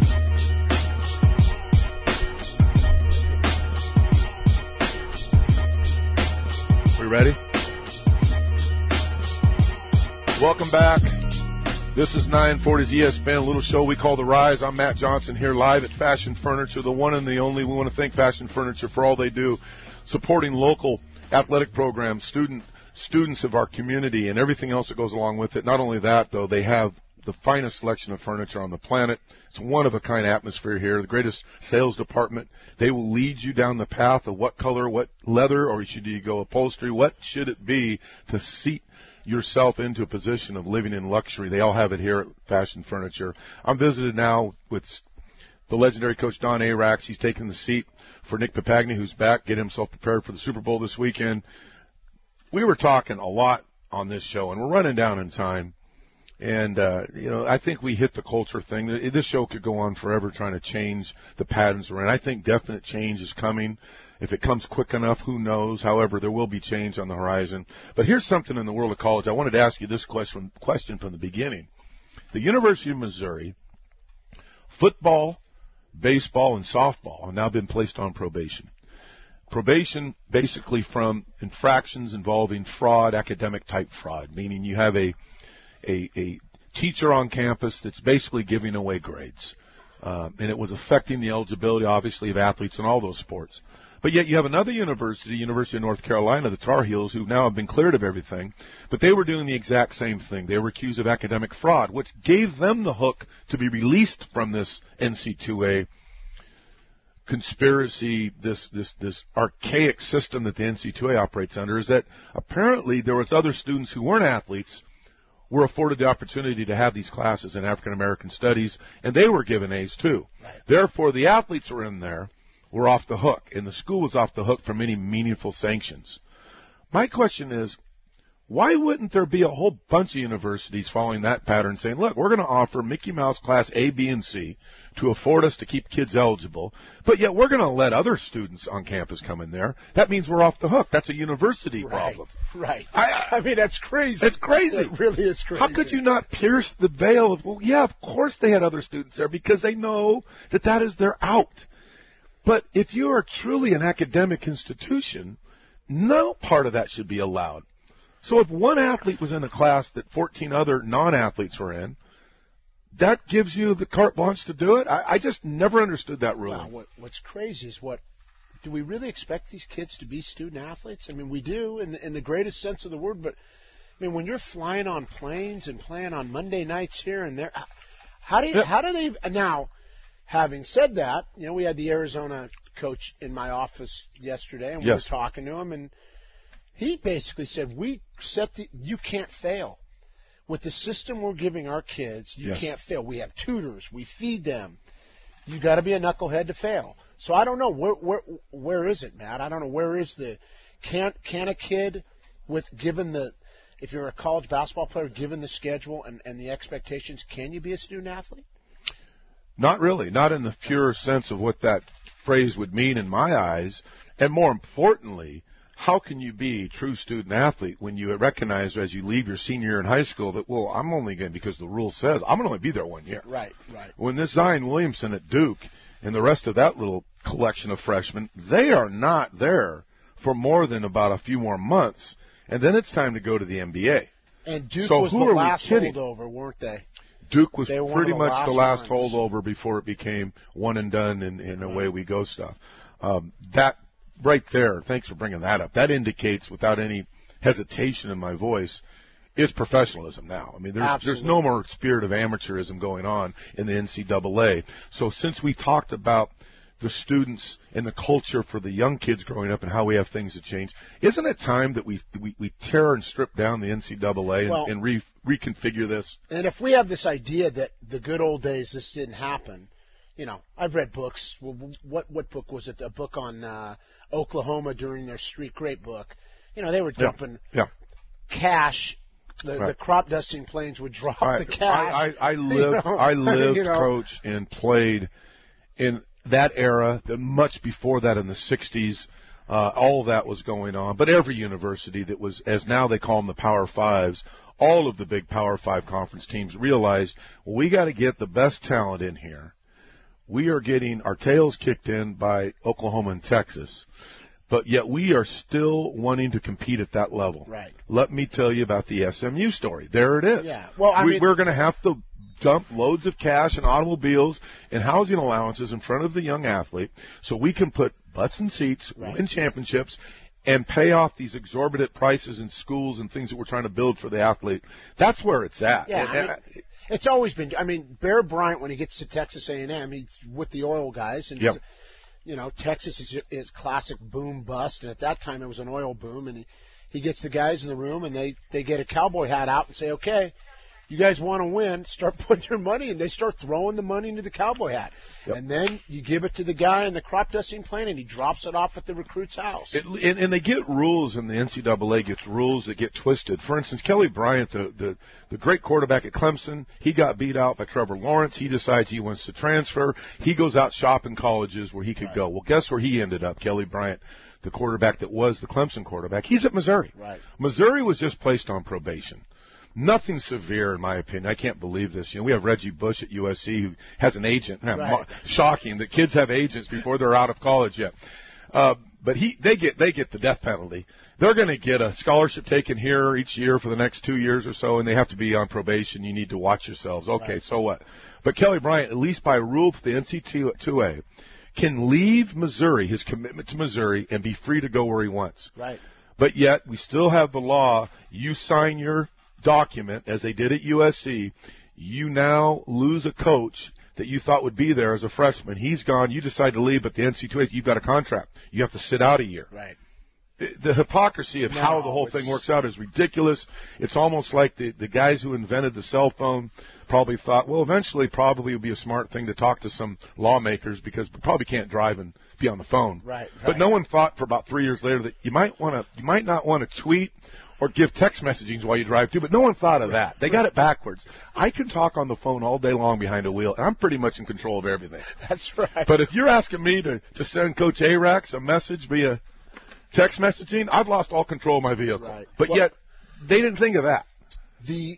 We ready? Welcome back. This is 940's ESPN, a little show we call The Rise. I'm Matt Johnson here live at Fashion Furniture, the one and the only. We want to thank Fashion Furniture for all they do, supporting local athletic programs, students of our community, and everything else that goes along with it. Not only that, though, they have the finest selection of furniture on the planet. It's a one-of-a-kind atmosphere here, the greatest sales department. They will lead you down the path of what color, what leather, or should you go upholstery, what should it be to seat yourself into a position of living in luxury. They all have it here at Fashion Furniture. I'm visited now with the legendary coach Don Arax. He's taking the seat for Nick Papagni, who's back, getting himself prepared for the Super Bowl this weekend. We were talking a lot on this show, and we're running down in time. And, I think we hit the culture thing. This show could go on forever trying to change the patterns we're in. I think definite change is coming. If it comes quick enough, who knows? However, there will be change on the horizon. But here's something in the world of college. I wanted to ask you this question from the beginning. The University of Missouri, football, baseball, and softball have now been placed on probation. Probation basically from infractions involving fraud, academic-type fraud, meaning you have a teacher on campus that's basically giving away grades. And it was affecting the eligibility, obviously, of athletes in all those sports. But yet you have another university, University of North Carolina, the Tar Heels, who now have been cleared of everything, but they were doing the exact same thing. They were accused of academic fraud, which gave them the hook to be released from this NC2A conspiracy, this archaic system that the NC2A operates under, is that apparently there was other students who weren't athletes were afforded the opportunity to have these classes in African American studies, and they were given A's too. Right. Therefore, the athletes were in there, were off the hook, and the school was off the hook from any meaningful sanctions. My question is, why wouldn't there be a whole bunch of universities following that pattern saying, look, we're going to offer Mickey Mouse Class A, B, and C to afford us to keep kids eligible, but yet we're going to let other students on campus come in there. That means we're off the hook. That's a university problem.
Right. I mean, that's crazy.
It's crazy.
It really is crazy.
How could you not pierce the veil of, well, yeah, of course they had other students there because they know that is their out. But if you are truly an academic institution, no part of that should be allowed. So if one athlete was in a class that 14 other non-athletes were in, that gives you the carte blanche to do it? I just never understood that rule.
Wow, what's crazy is do we really expect these kids to be student athletes? I mean, we do in the greatest sense of the word, but I mean, when you're flying on planes and playing on Monday nights here and there, how do they now? Having said that, we had the Arizona coach in my office yesterday, and we were talking to him, and he basically said, you can't fail. With the system we're giving our kids, you can't fail. We have tutors. We feed them. You got to be a knucklehead to fail. So I don't know. Where is it, Matt? I don't know. Where is can a kid if you're a college basketball player, given the schedule and the expectations, can you be a student athlete?
Not really. Not in the pure sense of what that phrase would mean in my eyes. And more importantly, how can you be a true student athlete when you recognize as you leave your senior year in high school that, well, I'm only going, because the rule says, I'm going to only be there 1 year.
Right.
When this Zion Williamson at Duke and the rest of that little collection of freshmen, they are not there for more than about a few more months, and then it's time to go to the NBA.
And Duke was the last holdover, weren't they?
Duke was pretty much the last holdover before it became one and done and away we go stuff. That right there, thanks for bringing that up. That indicates, without any hesitation in my voice, is professionalism now. I mean, there's no more spirit of amateurism going on in the NCAA. So since we talked about the students and the culture for the young kids growing up and how we have things that change, isn't it time that we tear and strip down the NCAA and reconfigure this?
And if we have this idea that the good old days this didn't happen, I've read books. What book was it? A book on Oklahoma during their streak. Great book. They were dumping cash. The crop dusting planes would drop the cash.
I lived, coach, and played in that era, much before that in the 60s. All of that was going on. But every university that was, as now they call them the Power Fives, all of the big Power Five conference teams realized, well, we got to get the best talent in here. We are getting our tails kicked in by Oklahoma and Texas, but yet we are still wanting to compete at that level.
Right.
Let me tell you about the SMU story. There it is.
Yeah. Well,
we're going to have to dump loads of cash and automobiles and housing allowances in front of the young athlete so we can put butts in seats, win championships, and pay off these exorbitant prices in schools and things that we're trying to build for the athlete. That's where it's at.
Yeah. It's always been. Bear Bryant, when he gets to Texas A&M, he's with the oil guys, and Texas is classic boom bust, and at that time it was an oil boom, and he gets the guys in the room, and they get a cowboy hat out and say, okay, you guys want to win, start putting your money in. They start throwing the money into the cowboy hat. Yep. And then you give it to the guy in the crop dusting plant, and he drops it off at the recruit's house.
And they get rules, and the NCAA gets rules that get twisted. For instance, Kelly Bryant, the great quarterback at Clemson, he got beat out by Trevor Lawrence. He decides he wants to transfer. He goes out shopping colleges where he could go. Well, guess where he ended up, Kelly Bryant, the quarterback that was the Clemson quarterback. He's at Missouri.
Right.
Missouri was just placed on probation. Nothing severe, in my opinion. I can't believe this. We have Reggie Bush at USC who has an agent.
Right.
Shocking that kids have agents before they're out of college yet. But they get the death penalty. They're going to get a scholarship taken here each year for the next 2 years or so, and they have to be on probation. You need to watch yourselves. Okay, right. So what? But Kelly Bryant, at least by rule for the NCAA, can leave Missouri, his commitment to Missouri, and be free to go where he wants.
Right.
But yet we still have the law. You sign your document, as they did at USC, you now lose a coach that you thought would be there as a freshman. He's gone. You decide to leave, but the NCAA, you've got a contract. You have to sit out a year.
Right.
The hypocrisy of how the whole thing works out is ridiculous. It's almost like the guys who invented the cell phone probably thought, well, eventually probably it would be a smart thing to talk to some lawmakers because we probably can't drive and be on the phone.
Right.
But no one thought for about 3 years later that you might not want to tweet or give text messaging while you drive too, but no one thought of that. They got it backwards. I can talk on the phone all day long behind a wheel, and I'm pretty much in control of everything.
That's right.
But if you're asking me to send Coach Arax a message via text messaging, I've lost all control of my vehicle.
Right.
But yet, they didn't think of that.
The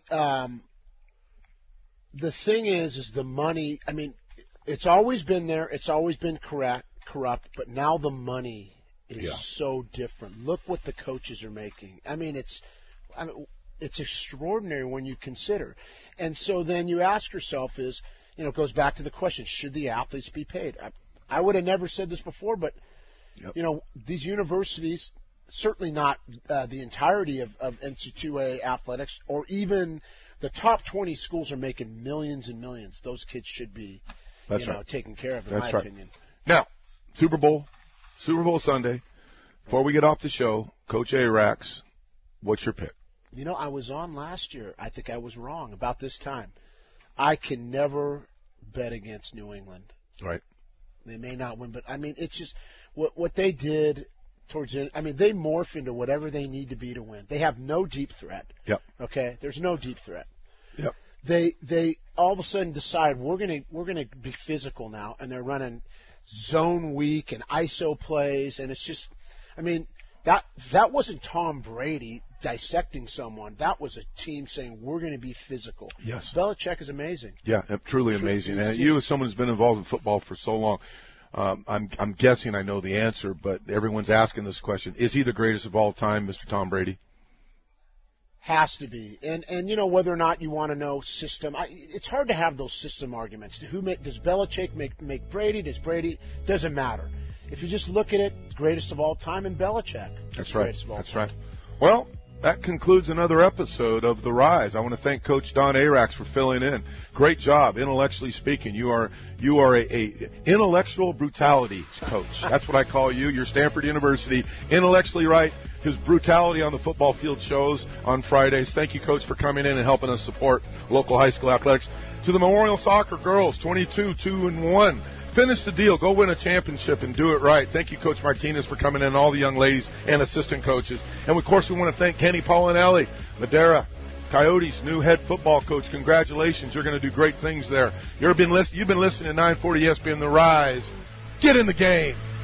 thing is the money, I mean, it's always been there, it's always been corrupt, but now the money is so different. Look what the coaches are making. I mean, it's extraordinary when you consider. And so then you ask yourself it goes back to the question, should the athletes be paid? I would have never said this before, but, these universities, certainly not the entirety of NCAA athletics, or even the top 20 schools are making millions and millions. Those kids should be, taken care of, in my opinion.
Now, Super Bowl Sunday. Before we get off the show, Coach Arax, what's your pick?
I was on last year. I think I was wrong about this time. I can never bet against New England.
Right.
They may not win, but I mean, it's just what they did towards the end. I mean, they morph into whatever they need to be to win. They have no deep threat.
Yep.
Okay. There's no deep threat.
Yep.
They all of a sudden decide we're gonna be physical now, and they're running zone weak and ISO plays, and it's just, I mean, that wasn't Tom Brady dissecting someone. That was a team saying we're going to be physical.
Yes.
Belichick is amazing.
Yeah, truly amazing. And you, as someone who's been involved in football for so long, I'm guessing I know the answer, but everyone's asking this question: is he the greatest of all time, Mr. Tom Brady?
Has to be. And whether or not you want to know system, it's hard to have those system arguments. Does Belichick make Brady? Does Brady? Doesn't matter. If you just look at it, greatest of all time, and Belichick.
That's right. That's right. Well, that concludes another episode of The Rise. I want to thank Coach Don Arax for filling in. Great job, intellectually speaking. You are a intellectual brutality coach. That's what I call you. You're Stanford University, intellectually right. His brutality on the football field shows on Fridays. Thank you, Coach, for coming in and helping us support local high school athletics. To the Memorial Soccer girls, 22-2-1. Finish the deal. Go win a championship and do it right. Thank you, Coach Martinez, for coming in, all the young ladies and assistant coaches. And, of course, we want to thank Kenny Paulinelli, Madera Coyotes' new head football coach. Congratulations. You're going to do great things there. You've been listening to 940 ESPN The Rise. Get in the game.